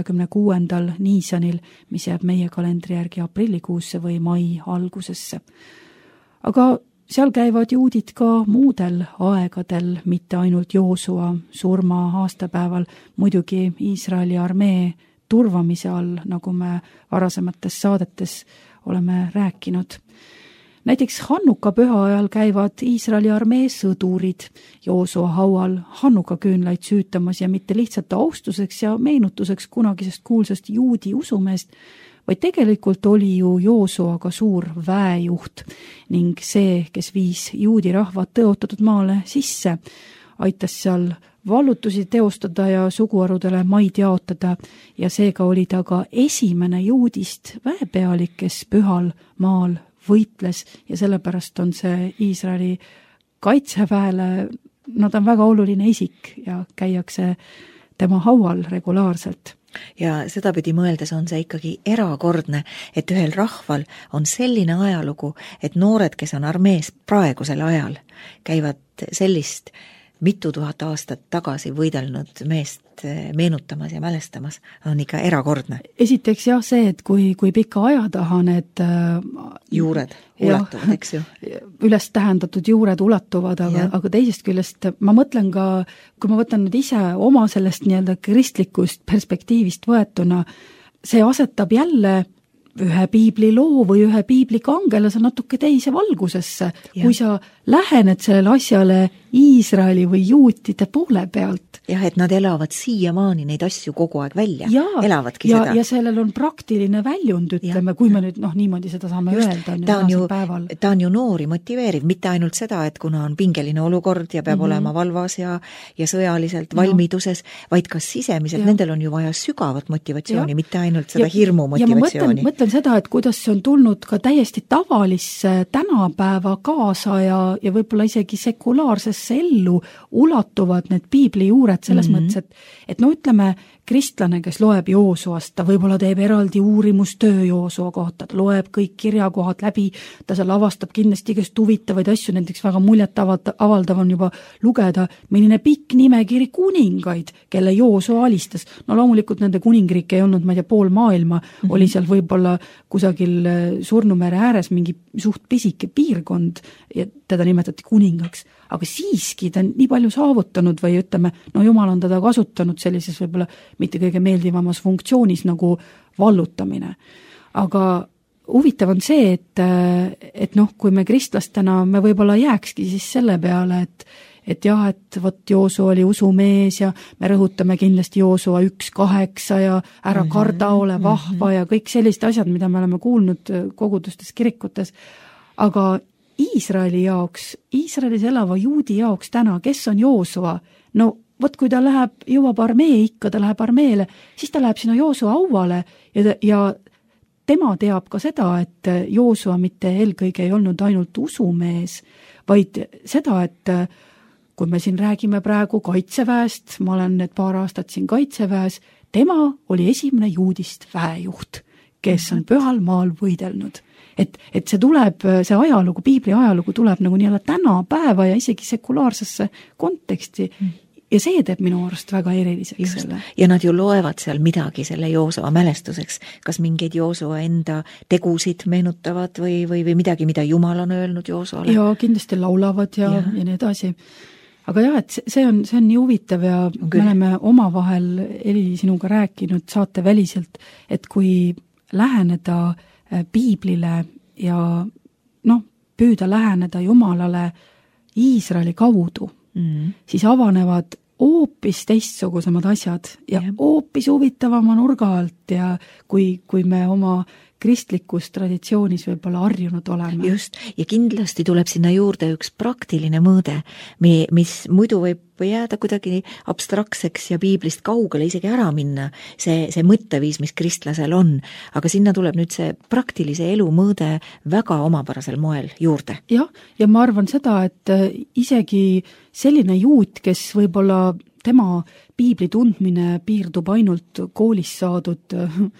[SPEAKER 3] 26. Niisanil, mis jääb meie kalendri järgi aprillikuusse või mai algusesse. Aga seal käivad juudid ka muudel aegadel, mitte ainult Joosua surma aastapäeval, muidugi Iisraeli armee turvamise all, nagu me varasemates saadetes oleme rääkinud. Näiteks Hannuka püha ajal käivad Iisraeli armee sõdurid Joosua haual Hannuka küünlaid süütamas ja mitte lihtsalt austuseks ja meenutuseks kunagisest kuulsast juudi usumehest, vaid tegelikult oli ju Joosua ka suur väejuht ning see, kes viis juudi rahvad tõotatud maale sisse, aitas seal vallutusi teostada ja suguharudele maid jaotada ja seega oli ta ka esimene juudist väepealik, kes pühal maal võitles ja sellepärast on see Iisraeli kaitseväele, ta on väga oluline isik ja käiakse tema haual regulaarselt.
[SPEAKER 4] Ja sedapidi mõeldes on see ikkagi erakordne, et ühel rahval on selline ajalugu, et noored, kes on armees praegusel ajal, käivad sellist mitu tuhat aastat tagasi võidelnud meest meenutamas ja mälestamas, on ikka erakordne.
[SPEAKER 3] Esiteks jah see, et kui pika aja taha need
[SPEAKER 4] juured ulatuvad, eks ju.
[SPEAKER 3] Üles tähendatud juured ulatuvad, aga teisest küljest ma mõtlen ka, kui ma võtan nüüd ise oma sellest nii-öelda kristlikust perspektiivist võetuna, see asetab jälle ühe piibliloo või ühe piiblikangelase natuke teise valgusesse, kui sa lähened sellele asjale Iisraeli või juutide poole pealt.
[SPEAKER 4] Jah, et nad elavad siiamaani neid asju kogu aeg välja. Elavadki seda.
[SPEAKER 3] Ja sellel on praktiline väljund, ütleme, kui me nüüd niimoodi seda saame öelda.
[SPEAKER 4] Ta on ju noori motiveeriv, mitte ainult seda, et kuna on pingeline olukord ja peab olema valvas ja sõjaliselt valmiduses, vaid ka sisemiselt, nendel on ju vaja sügavat motivatsiooni, mitte ainult seda hirmu motivatsiooni.
[SPEAKER 3] Ja ma mõtlen seda, et kuidas see on tulnud ka täiesti tavalisse tänapäeva kaasa ja võib-olla isegi sekulaarsesse ellu ulatuvad need piibli juured selles mõttes, et ütleme, kristlane, kes loeb Joosuast, ta võib-olla teeb eraldi uurimustöö Joosua kohta, ta loeb kõik kirjakohad läbi, ta seal avastab kindlasti igast huvitavaid asju, näiteks väga muljet avaldav on juba lugeda, milline pikk nimekiri kuningaid, kelle Joosua alistas. No loomulikult nende kuningriik ei olnud, ma ei tea, pool maailma, oli seal võib-olla kusagil Surnumere ääres mingi suht pisike piirkond ja teda nimetati kuningaks. Aga siiski ta on nii palju saavutanud või ütleme, no Jumal on teda kasutanud sellises võib-olla mitte kõige meeldivamas funktsioonis nagu vallutamine. Aga huvitav on see, et noh, kui me kristlastena, me võib-olla jääkski siis selle peale, et jah, et vot Joosua oli usumees ja me rõhutame kindlasti Joosua 1:8 ja ära karda, ole vahva ja kõik sellised asjad, mida me oleme kuulnud kogudustes, kirikutes, aga Iisraeli jaoks, Iisraelis elava juudi jaoks täna, kes on Joosua, no vot kui ta jõuab armee ikka, ta läheb armeele, siis ta läheb sinna Joosua hauale ja tema teab ka seda, et Joosua mitte eelkõige ei olnud ainult usumees, vaid seda, et kui me siin räägime praegu kaitseväest, ma olen need paar aastat siin kaitseväes, tema oli esimene juudist väejuht, kes on pühal maal võidelnud. Et see tuleb, see ajalugu, piibli ajalugu tuleb nagu nii-öelda tänapäeva ja isegi sekulaarsesse konteksti. Ja see teeb minu arust väga eriliseks
[SPEAKER 4] just.
[SPEAKER 3] Selle.
[SPEAKER 4] Ja nad ju loevad seal midagi selle Joosua mälestuseks, kas mingeid Joosua enda tegusid meenutavad või midagi, mida Jumal on öelnud Joosuale.
[SPEAKER 3] Ja kindlasti laulavad ja nii edasi. Aga jah, et see on nii huvitav ja me oleme omavahel Eli sinuga rääkinud saate väliselt, et kui läheneda piiblile ja noh, püüda läheneda Jumalale Iisraeli kaudu, siis avanevad hoopis teistsugusemad asjad ja hoopis huvitavama nurga alt ja kui me oma kristlikus traditsioonis võib-olla harjunud oleme.
[SPEAKER 4] Just, ja kindlasti tuleb sinna juurde üks praktiline mõõde, mis muidu võib jääda kuidagi abstraktseks ja piiblist kaugele isegi ära minna, see mõtteviis, mis kristlasel on, aga sinna tuleb nüüd see praktilise elu mõõde väga omapärasel moel juurde.
[SPEAKER 3] Jah, ja ma arvan seda, et isegi selline juut, kes võib-olla tema piibli tundmine piirdub ainult koolis saadud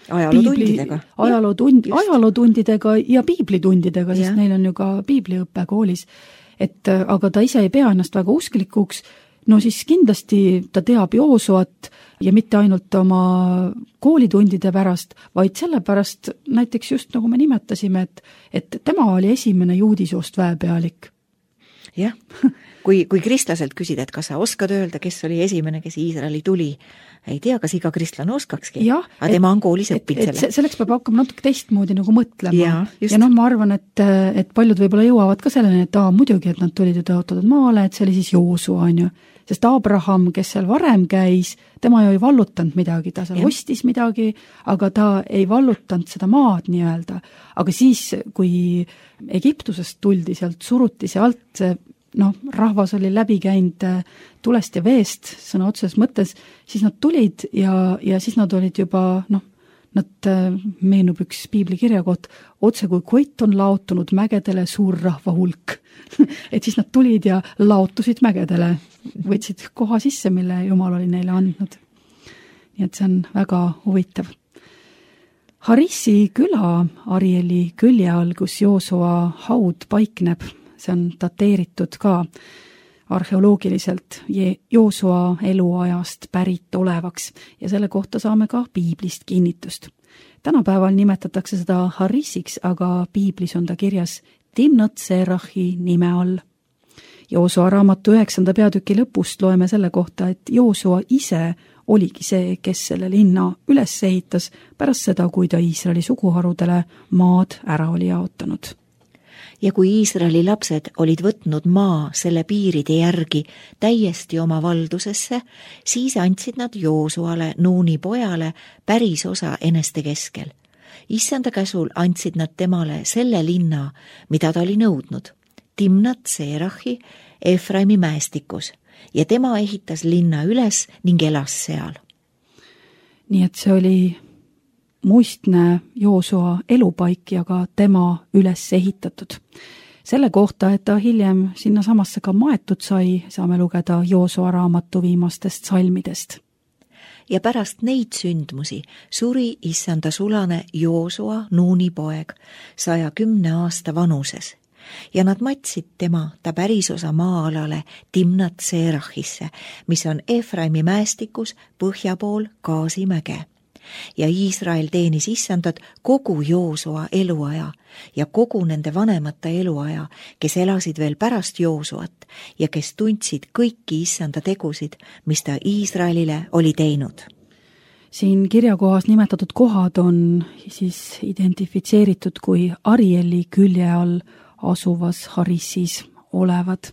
[SPEAKER 3] ajalootundidega ja piiblitundidega, sest neil on ju ka piibliõppe koolis. Aga ta ise ei pea ennast väga usklikuks, no siis kindlasti ta teab Joosuat ja mitte ainult oma koolitundide pärast, vaid sellepärast näiteks just nagu me nimetasime, et tema oli esimene juudisoost väepealik.
[SPEAKER 4] Jah, kui kristlaselt küsida, et kas sa oskad öelda, kes oli esimene, kes Iisraeli tuli, ei tea, kas iga kristlane oskakski, aga tema on koolis õppinud selle.
[SPEAKER 3] Selleks peab hakkama natuke teistmoodi nagu mõtlema. Ja noh, ma arvan, et paljud võib-olla jõuavad ka selleni, et muidugi, et nad tulid ju tõotatud maale, et see oli siis Joosua, on ju. Sest Abraham, kes seal varem käis, tema ju ei vallutanud midagi, ta seal ostis midagi, aga ta ei vallutanud seda maad nii-öelda. Aga siis, kui Egiptusest tuldi, sealt suruti see alt, rahvas oli läbi käinud tulest ja veest, sõna otseses mõttes, siis nad tulid ja siis nad olid juba, nad meenub üks piiblikirja koht, otse kui Koit on laotunud mägedele suur rahva hulk. Et siis nad tulid ja laotusid mägedele, võtsid koha sisse, mille Jumal oli neile andnud. Nii et see on väga huvitav. Harissi küla Arieli külje all, kus Joosua haud paikneb, see on dateeritud ka arheoloogiliselt Joosua eluajast pärit olevaks ja selle kohta saame ka piiblist kinnitust. Tänapäeval nimetatakse seda Harissiks, aga piiblis on ta kirjas Timnat Serachi nime all. Joosua raamatu 9. peatüki lõpust loeme selle kohta, et Joosua ise oligi see, kes selle linna üles ehitas pärast seda, kui ta Iisraeli suguharudele maad ära oli jaotanud.
[SPEAKER 4] Ja kui Iisraeli lapsed olid võtnud maa selle piiride järgi täiesti oma valdusesse, siis andsid nad Joosuale, Nuuni pojale, päris osa eneste keskel. Issanda käsul andsid nad temale selle linna, mida ta oli nõudnud, Timnat Serachi Efraimi mäestikus, ja tema ehitas linna üles ning elas seal.
[SPEAKER 3] Nii et see oli muistne Joosua elupaik ja ka tema üles ehitatud. Selle kohta, et ta hiljem sinna samasse ka maetud sai, saame lugeda Joosua raamatu viimastest salmidest.
[SPEAKER 4] Ja pärast neid sündmusi suri issanda sulane Joosua, Nuuni poeg, 110 aasta vanuses. Ja nad matsid ta pärisosa maa-alale Timnat Serachisse, mis on Efraimi mäestikus põhja pool Gaasi mäge. ja Iisrael teenis issandat kogu Joosua eluaja ja kogu nende vanemate eluaja, kes elasid veel pärast Joosuat ja kes tundsid kõiki issanda tegusid, mis ta Iisraelile oli teinud.
[SPEAKER 3] Siin kirjakohas nimetatud kohad on siis identifitseeritud kui Arieli külje all asuvas Harissis olevad.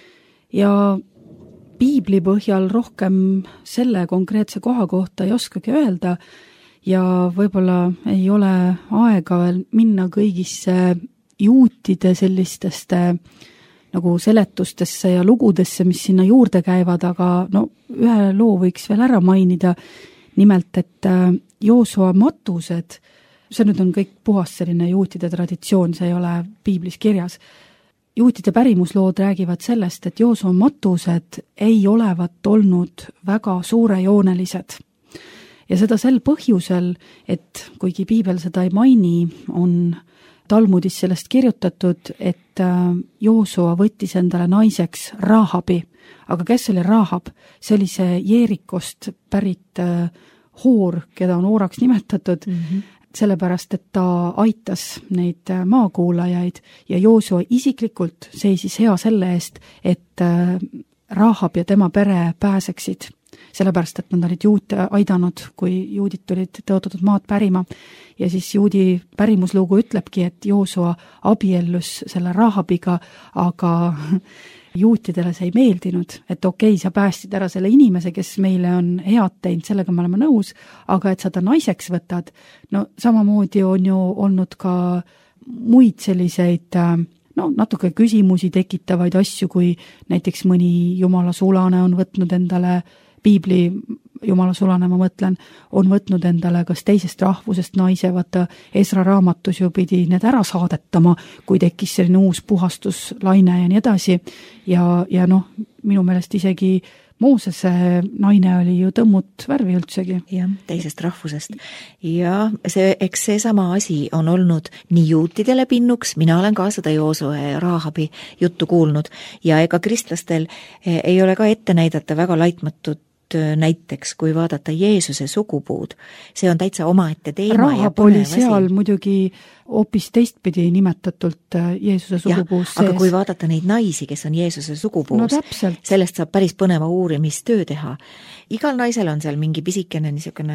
[SPEAKER 3] Ja piibli põhjal rohkem selle konkreetse koha kohta ei oskagi öelda ja võib-olla ei ole aega veel minna kõigisse juutide sellisteste nagu seletustesse ja lugudesse, mis sinna juurde käivad, aga no ühe loo võiks veel ära mainida, nimelt, et Joosua matused, see nüüd on kõik puhas selline juutide traditsioon, see ei ole piiblis kirjas. Juutide pärimuslood räägivad sellest, et Joosua matused ei olevat olnud väga suurejoonelised. Ja seda sel põhjusel, et kuigi piibel seda ei maini, on Talmudis sellest kirjutatud, et Joosua võttis endale naiseks Rahabi. Aga kes oli Rahab? See oli see Jeerikost pärit hoor, keda on hooraks nimetatud, sellepärast, et ta aitas neid maakuulajaid ja Joosua isiklikult seisis hea selle eest, et Rahab ja tema pere pääseksid, sellepärast, et nad olid juute aidanud, kui juudid tulid tõotatud maad pärima. Ja siis juudi pärimuslugu ütlebki, et Joosua abiellus selle Rahabiga, aga juutidele see ei meeldinud, et okei, sa päästid ära selle inimese, kes meile on head teinud, sellega me oleme nõus, aga et sa ta naiseks võtad, no samamoodi on ju olnud ka muid selliseid natuke küsimusi tekitavaid asju, kui näiteks mõni jumala sulane on võtnud endale, piibli jumala sulane, ma mõtlen, on võtnud endale kas teisest rahvusest naise, vaata Esra raamatus ju pidi need ära saadetama, kui tekkis selline uus puhastuslaine ja nii edasi. Ja noh, minu meelest isegi Moosese naine oli ju tõmmut värvi üldsegi.
[SPEAKER 4] Jah, teisest rahvusest. Ja eks see sama asi on olnud nii juutidele pinnuks, mina olen ka seda Joosua ja Rahabi juttu kuulnud ja ega kristlastel ei ole ka ette näidata väga laitmatut näiteks, kui vaadata Jeesuse sugupuud, see on täitsa omaette teema.
[SPEAKER 3] Rahab oli seal muidugi hoopis teistpidi nimetatult Jeesuse sugupuus sees.
[SPEAKER 4] Aga kui vaadata neid naisi, kes on Jeesuse sugupuus, sellest saab päris põneva uurimistöö teha. Igal naisel on seal mingi pisikene niisugune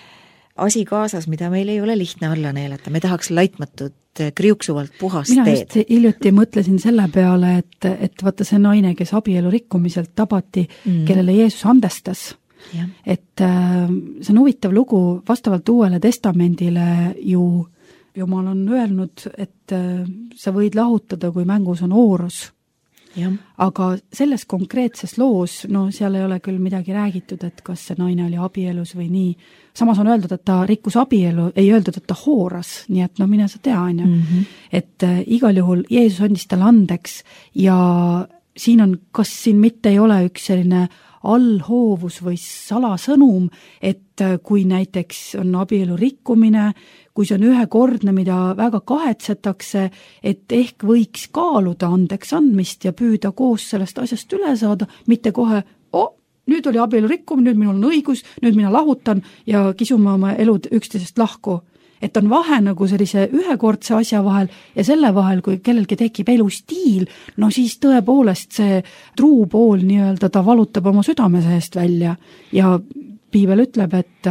[SPEAKER 4] asi kaasas, mida meil ei ole lihtne alla neelata. Me tahaks laitmatut kriuksuvalt puhast teed.
[SPEAKER 3] Mina just hiljuti mõtlesin selle peale, et vaata see naine, kes abielu rikkumiselt tabati, kellele Jeesus andestas. Ja. Et see on huvitav lugu, vastavalt Uuele Testamendile ju Jumal on öelnud, et sa võid lahutada, kui mängus on oorus. Ja. Aga selles konkreetses loos, no seal ei ole küll midagi räägitud, et kas see naine oli abielus või nii. Samas on öeldud, et ta rikkus abielu, ei öeldud, et ta hooras, nii et no mine sa tea, on ju. Et igal juhul Jeesus andis talle andeks ja siin on, kas siin mitte ei ole üks selline allhoovus või salasõnum, et kui näiteks on abielu rikkumine, kui see on ühekordne, mida väga kahetsetakse, et ehk võiks kaaluda andeks andmist ja püüda koos sellest asjast üle saada, mitte kohe, nüüd oli abielu rikkumine, nüüd minul on õigus, nüüd mina lahutan ja kisume oma elud üksteisest lahku. Et on vahe nagu sellise ühekordse asja vahel ja selle vahel, kui kellelgi tekib elustiil, no siis tõepoolest see truu pool nii-öelda ta valutab oma südame seest välja ja piibel ütleb, et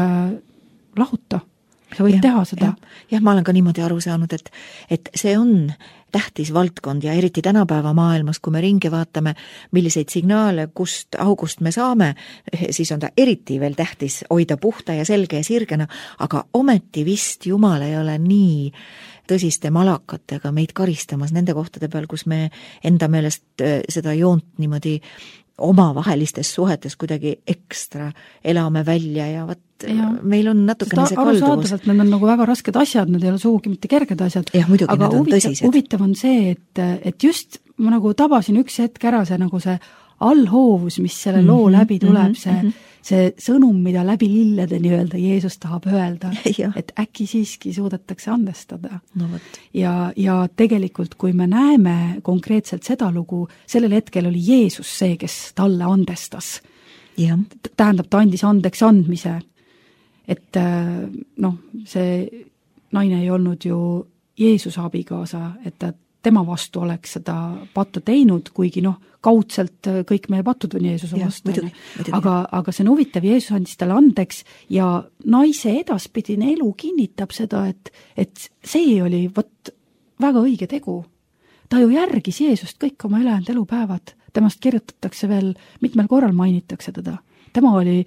[SPEAKER 3] lahuta, sa võid teha seda.
[SPEAKER 4] Jah, ma olen ka niimoodi aru saanud, et see on tähtis valdkond ja eriti tänapäeva maailmas, kui me ringi vaatame, milliseid signaale, kust august me saame, siis on ta eriti veel tähtis hoida puhta ja selge ja sirgena, aga ometi vist Jumal ei ole nii tõsiste malakatega meid karistamas nende kohtade peal, kus me enda meelest seda joont niimoodi omavahelistes suhetes kuidagi ekstra elame välja ja meil on natukene see kalduvus.
[SPEAKER 3] Arusaadavalt need on nagu väga rasked asjad, need ei ole sugugi mitte kerged asjad.
[SPEAKER 4] Muidugi,
[SPEAKER 3] aga
[SPEAKER 4] need on tõsised.
[SPEAKER 3] Huvitav on see, et just ma nagu tabasin üks hetk ära see nagu see allhoovus, mis selle loo läbi tuleb, see sõnum, mida läbi lillede nii-öelda Jeesus tahab öelda, et äkki siiski suudetakse andestada.
[SPEAKER 4] No, võt.
[SPEAKER 3] Ja tegelikult, kui me näeme konkreetselt seda lugu, sellel hetkel oli Jeesus see, kes talle andestas. Tähendab, ta andis andeks andmise. et noh, see naine ei olnud ju Jeesuse abikaasa, et tema vastu oleks seda pattu teinud, kuigi noh, kaudselt kõik meie patud on Jeesuse vastu. Aga see on huvitav, Jeesus andis talle andeks ja naise edaspidine elu kinnitab seda, et see oli väga õige tegu. Ta ju järgis Jeesust kõik oma ülejäänud elupäevad. Temast kirjutatakse veel, mitmel korral mainitakse teda. Tema oli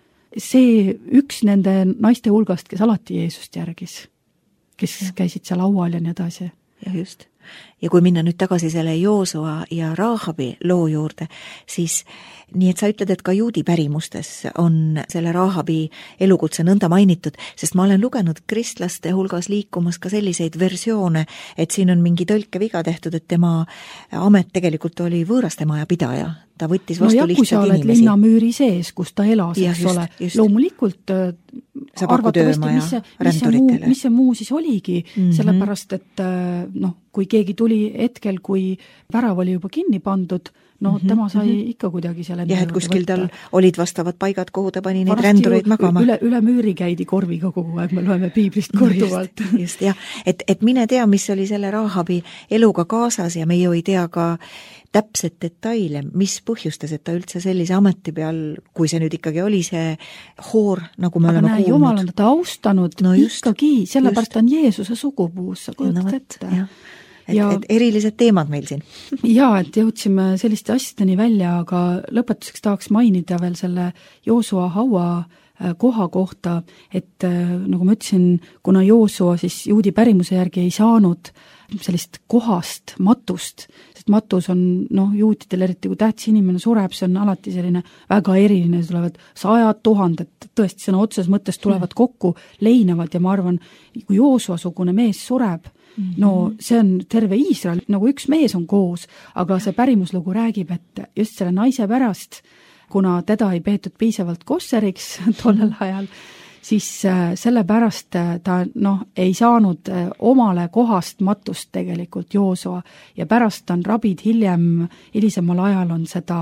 [SPEAKER 3] see üks nende naiste hulgast, kes alati Jeesust järgis, kes käisid seal laual ja nii edasi.
[SPEAKER 4] Ja just. Ja kui minna nüüd tagasi selle Joosua ja Raahabi loo juurde, siis nii, et sa ütled, et ka juudi pärimustes on selle Raahabi elukutse nõnda mainitud, sest ma olen lugenud kristlaste hulgas liikumas ka selliseid versioone, et siin on mingi tõlkeviga tehtud, et tema amet tegelikult oli võõrastemaja pidaja. Ta võttis vastu lihtsalt inimesi. No ja kui sa oled linnamüüri sees, kus ta elas, eks ole, loomulikult arvatavasti, mis see muu siis oligi, sellepärast, et noh, kui keegi tuli hetkel, kui värav oli juba kinni pandud, no tema sai ikka kuidagi seal enda et kuskil tal olid vastavad paigad, kuhu ta pani neid rändureid magama.
[SPEAKER 3] Üle müüri käidi korviga kogu aeg, me loeme piiblist korduvalt.
[SPEAKER 4] Just, jah. Et mine tea, mis oli selle Raahabi eluga kaasas ja me ju ei tea ka täpset detaile, mis põhjustas, et ta üldse sellise ameti peal, kui see nüüd ikkagi oli see hoor, nagu me oleme kuulnud.
[SPEAKER 3] Jumal on ta austanud ikkagi, sellepärast on Jeesuse sugupuus, sa kujutad ette.
[SPEAKER 4] Et erilised teemad meil siin.
[SPEAKER 3] Jaa, et jõudsime selliste asjadeni välja, aga lõpetuseks tahaks mainida veel selle Joosua haua koha kohta, et nagu ma ütlesin, kuna Joosua siis juudi pärimuse järgi ei saanud sellist kohast matust, sest matus on juutidel eriti, kui tähtis inimene sureb, see on alati selline väga eriline, tulevad 100 000, tõesti sõna otseses mõttes tulevad kokku, leinavad ja ma arvan, kui Joosua-sugune mees sureb, no see on terve Iisrael, nagu üks mees on koos, aga see pärimuslugu räägib, et just selle naise pärast, kuna teda ei peetud piisavalt kosseriks tollel ajal, siis sellepärast ta ei saanud omale kohast matust tegelikult Joosua ja pärast on rabid hilisemal ajal on seda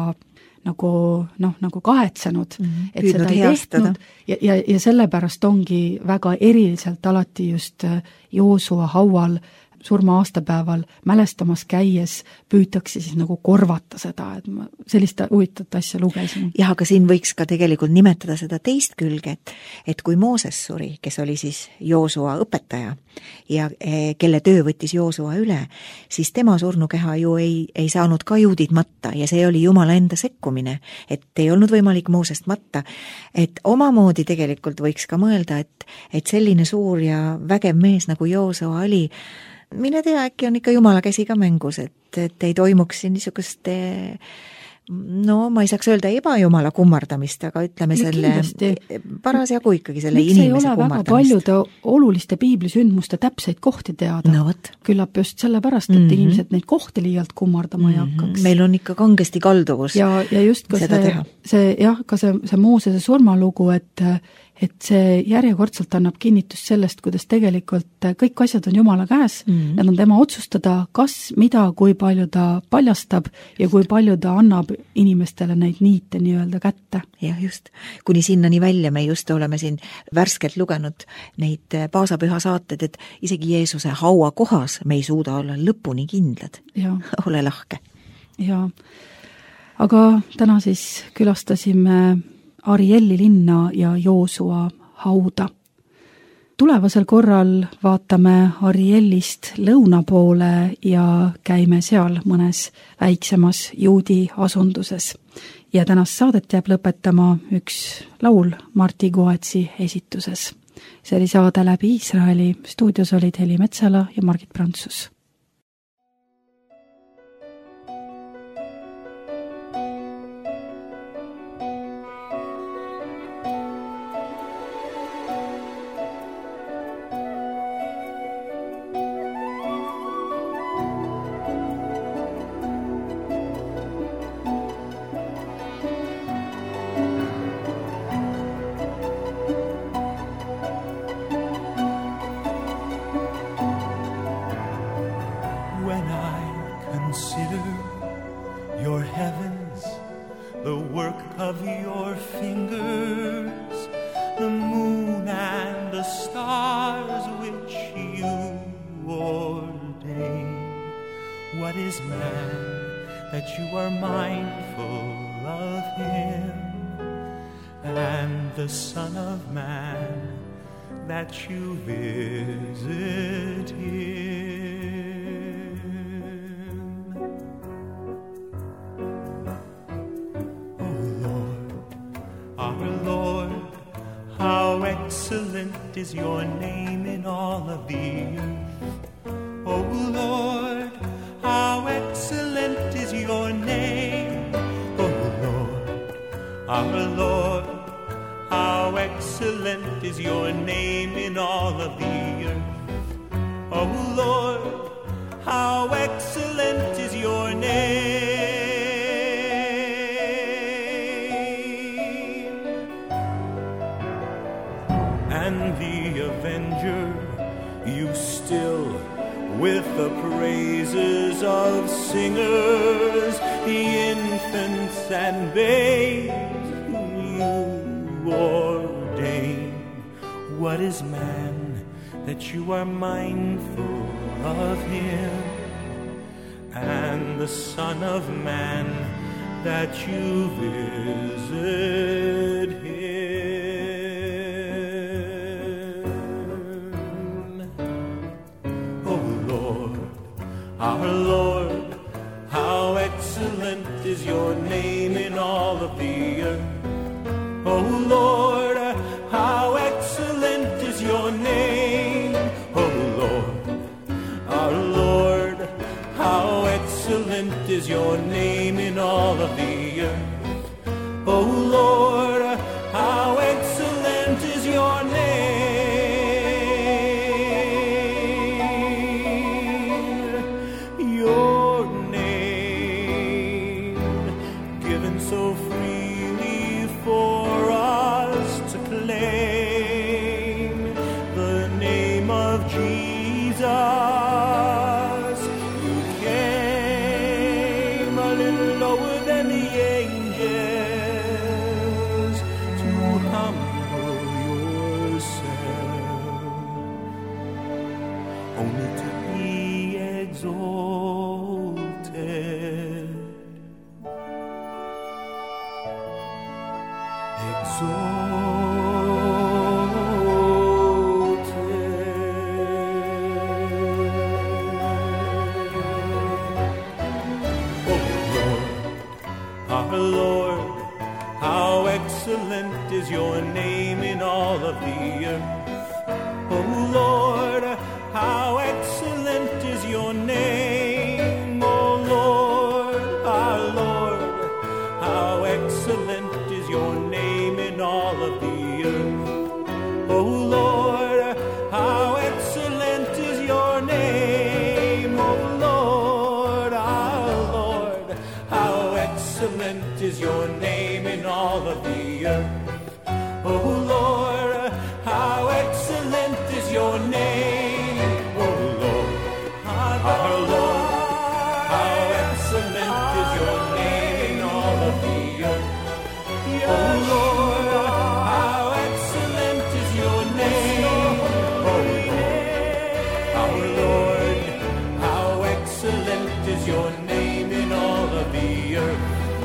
[SPEAKER 3] nagu kahetsenud, et
[SPEAKER 4] püüdnud
[SPEAKER 3] seda ei tehtud ja sellepärast ongi väga eriliselt alati just Joosua haual surma aastapäeval mälestamas käies püütakse siis nagu korvata seda, et ma sellist huvitavat asja lugesin.
[SPEAKER 4] Jah, aga siin võiks ka tegelikult nimetada seda teist külge, et kui Mooses suri, kes oli siis Joosua õpetaja ja kelle töö võttis Joosua üle, siis tema surnukeha ju ei saanud ka juudid matta ja see oli Jumala enda sekkumine, et ei olnud võimalik Moosest matta. Et omamoodi tegelikult võiks ka mõelda, et selline suur ja vägev mees nagu Joosua oli, mine tea, äkki on ikka Jumala käsi ka mängus, et ei toimuks siin niisugust, ma ei saaks öelda ebajumala kummardamist, aga ütleme selle parasjagu ikkagi selle inimese kummardamist. Miks ei ole väga paljude
[SPEAKER 3] oluliste piiblisündmuste täpseid kohti teada?
[SPEAKER 4] No võt.
[SPEAKER 3] Küllap just sellepärast, et inimesed neid kohti liialt kummardama ei hakkaks.
[SPEAKER 4] Meil on ikka kangesti kalduvus
[SPEAKER 3] ja just ka see Moosese surmalugu, et see järjekordselt annab kinnitust sellest, kuidas tegelikult kõik asjad on Jumala käes, need on tema otsustada, kas, mida, kui palju ta paljastab ja kui palju ta annab inimestele neid niite nii-öelda kätte.
[SPEAKER 4] Jah, just. Kuni sinnani välja me just oleme siin värskelt lugenud neid paasapüha saated, et isegi Jeesuse haua kohas me ei suuda olla lõpuni kindlad. Ole lahke.
[SPEAKER 3] Ja. Aga täna siis külastasime Arielli linna ja Joosua hauda. Tulevasel korral vaatame Ariellist lõuna poole ja käime seal mõnes väiksemas juudi asunduses. Ja tänast saadet jääb lõpetama üks laul Marti Goetsi esituses. See oli saade Läbi Iisraeli, stuudios olid Heli Metsala ja Margit Prantsus.
[SPEAKER 2] the moon and the stars which you ordain. What is man that you are mindful of him, and the Son of Man that you visit him? Oh Lord, our Lord, how excellent is your name in all of the earth. Oh Lord, how excellent is your name. Oh Lord, our Lord, how excellent is your name in all of the earth. Oh Lord, how excellent is your name. And the avenger, you still with the praises of singers, the infants and babes whom you ordain. What is man that you are mindful of him, and the Son of Man that you visit him? Oh Lord, our Lord, how excellent is your name in all of the earth. Oh Lord, how excellent is your name. Oh Lord, our Lord, how excellent is your name in all of the earth. Oh Lord, how excellent is your name. Your name, given so freely for us to claim, the name of Jesus. You came a little lower than the angels to humble yourself, only to be exalted. Our Lord, how excellent is your name in all of the earth. Oh Lord, how excellent is your name. Oh Lord, our Lord, how excellent is your name in all of the earth. Oh Lord, how excellent is your name. Oh Lord, our Lord, how excellent is your name in all of the earth. Oh Lord, how excellent is your name. Oh Lord, our Lord, how excellent is your name in all of the earth. Oh Lord, how excellent is your name. Oh Lord, our Lord, how excellent is your name in all of the earth.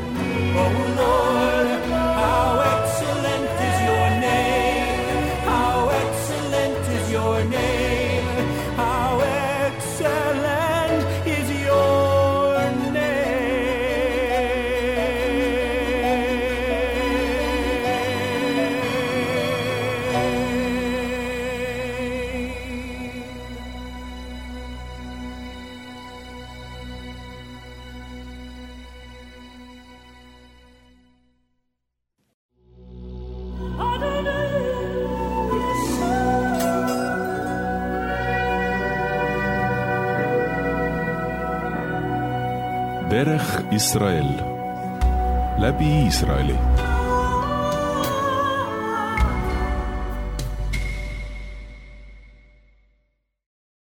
[SPEAKER 2] Oh Lord, how excellent is your name. How excellent is your name. How excellent is your
[SPEAKER 1] דרך ישראל, läbi Iisraeli.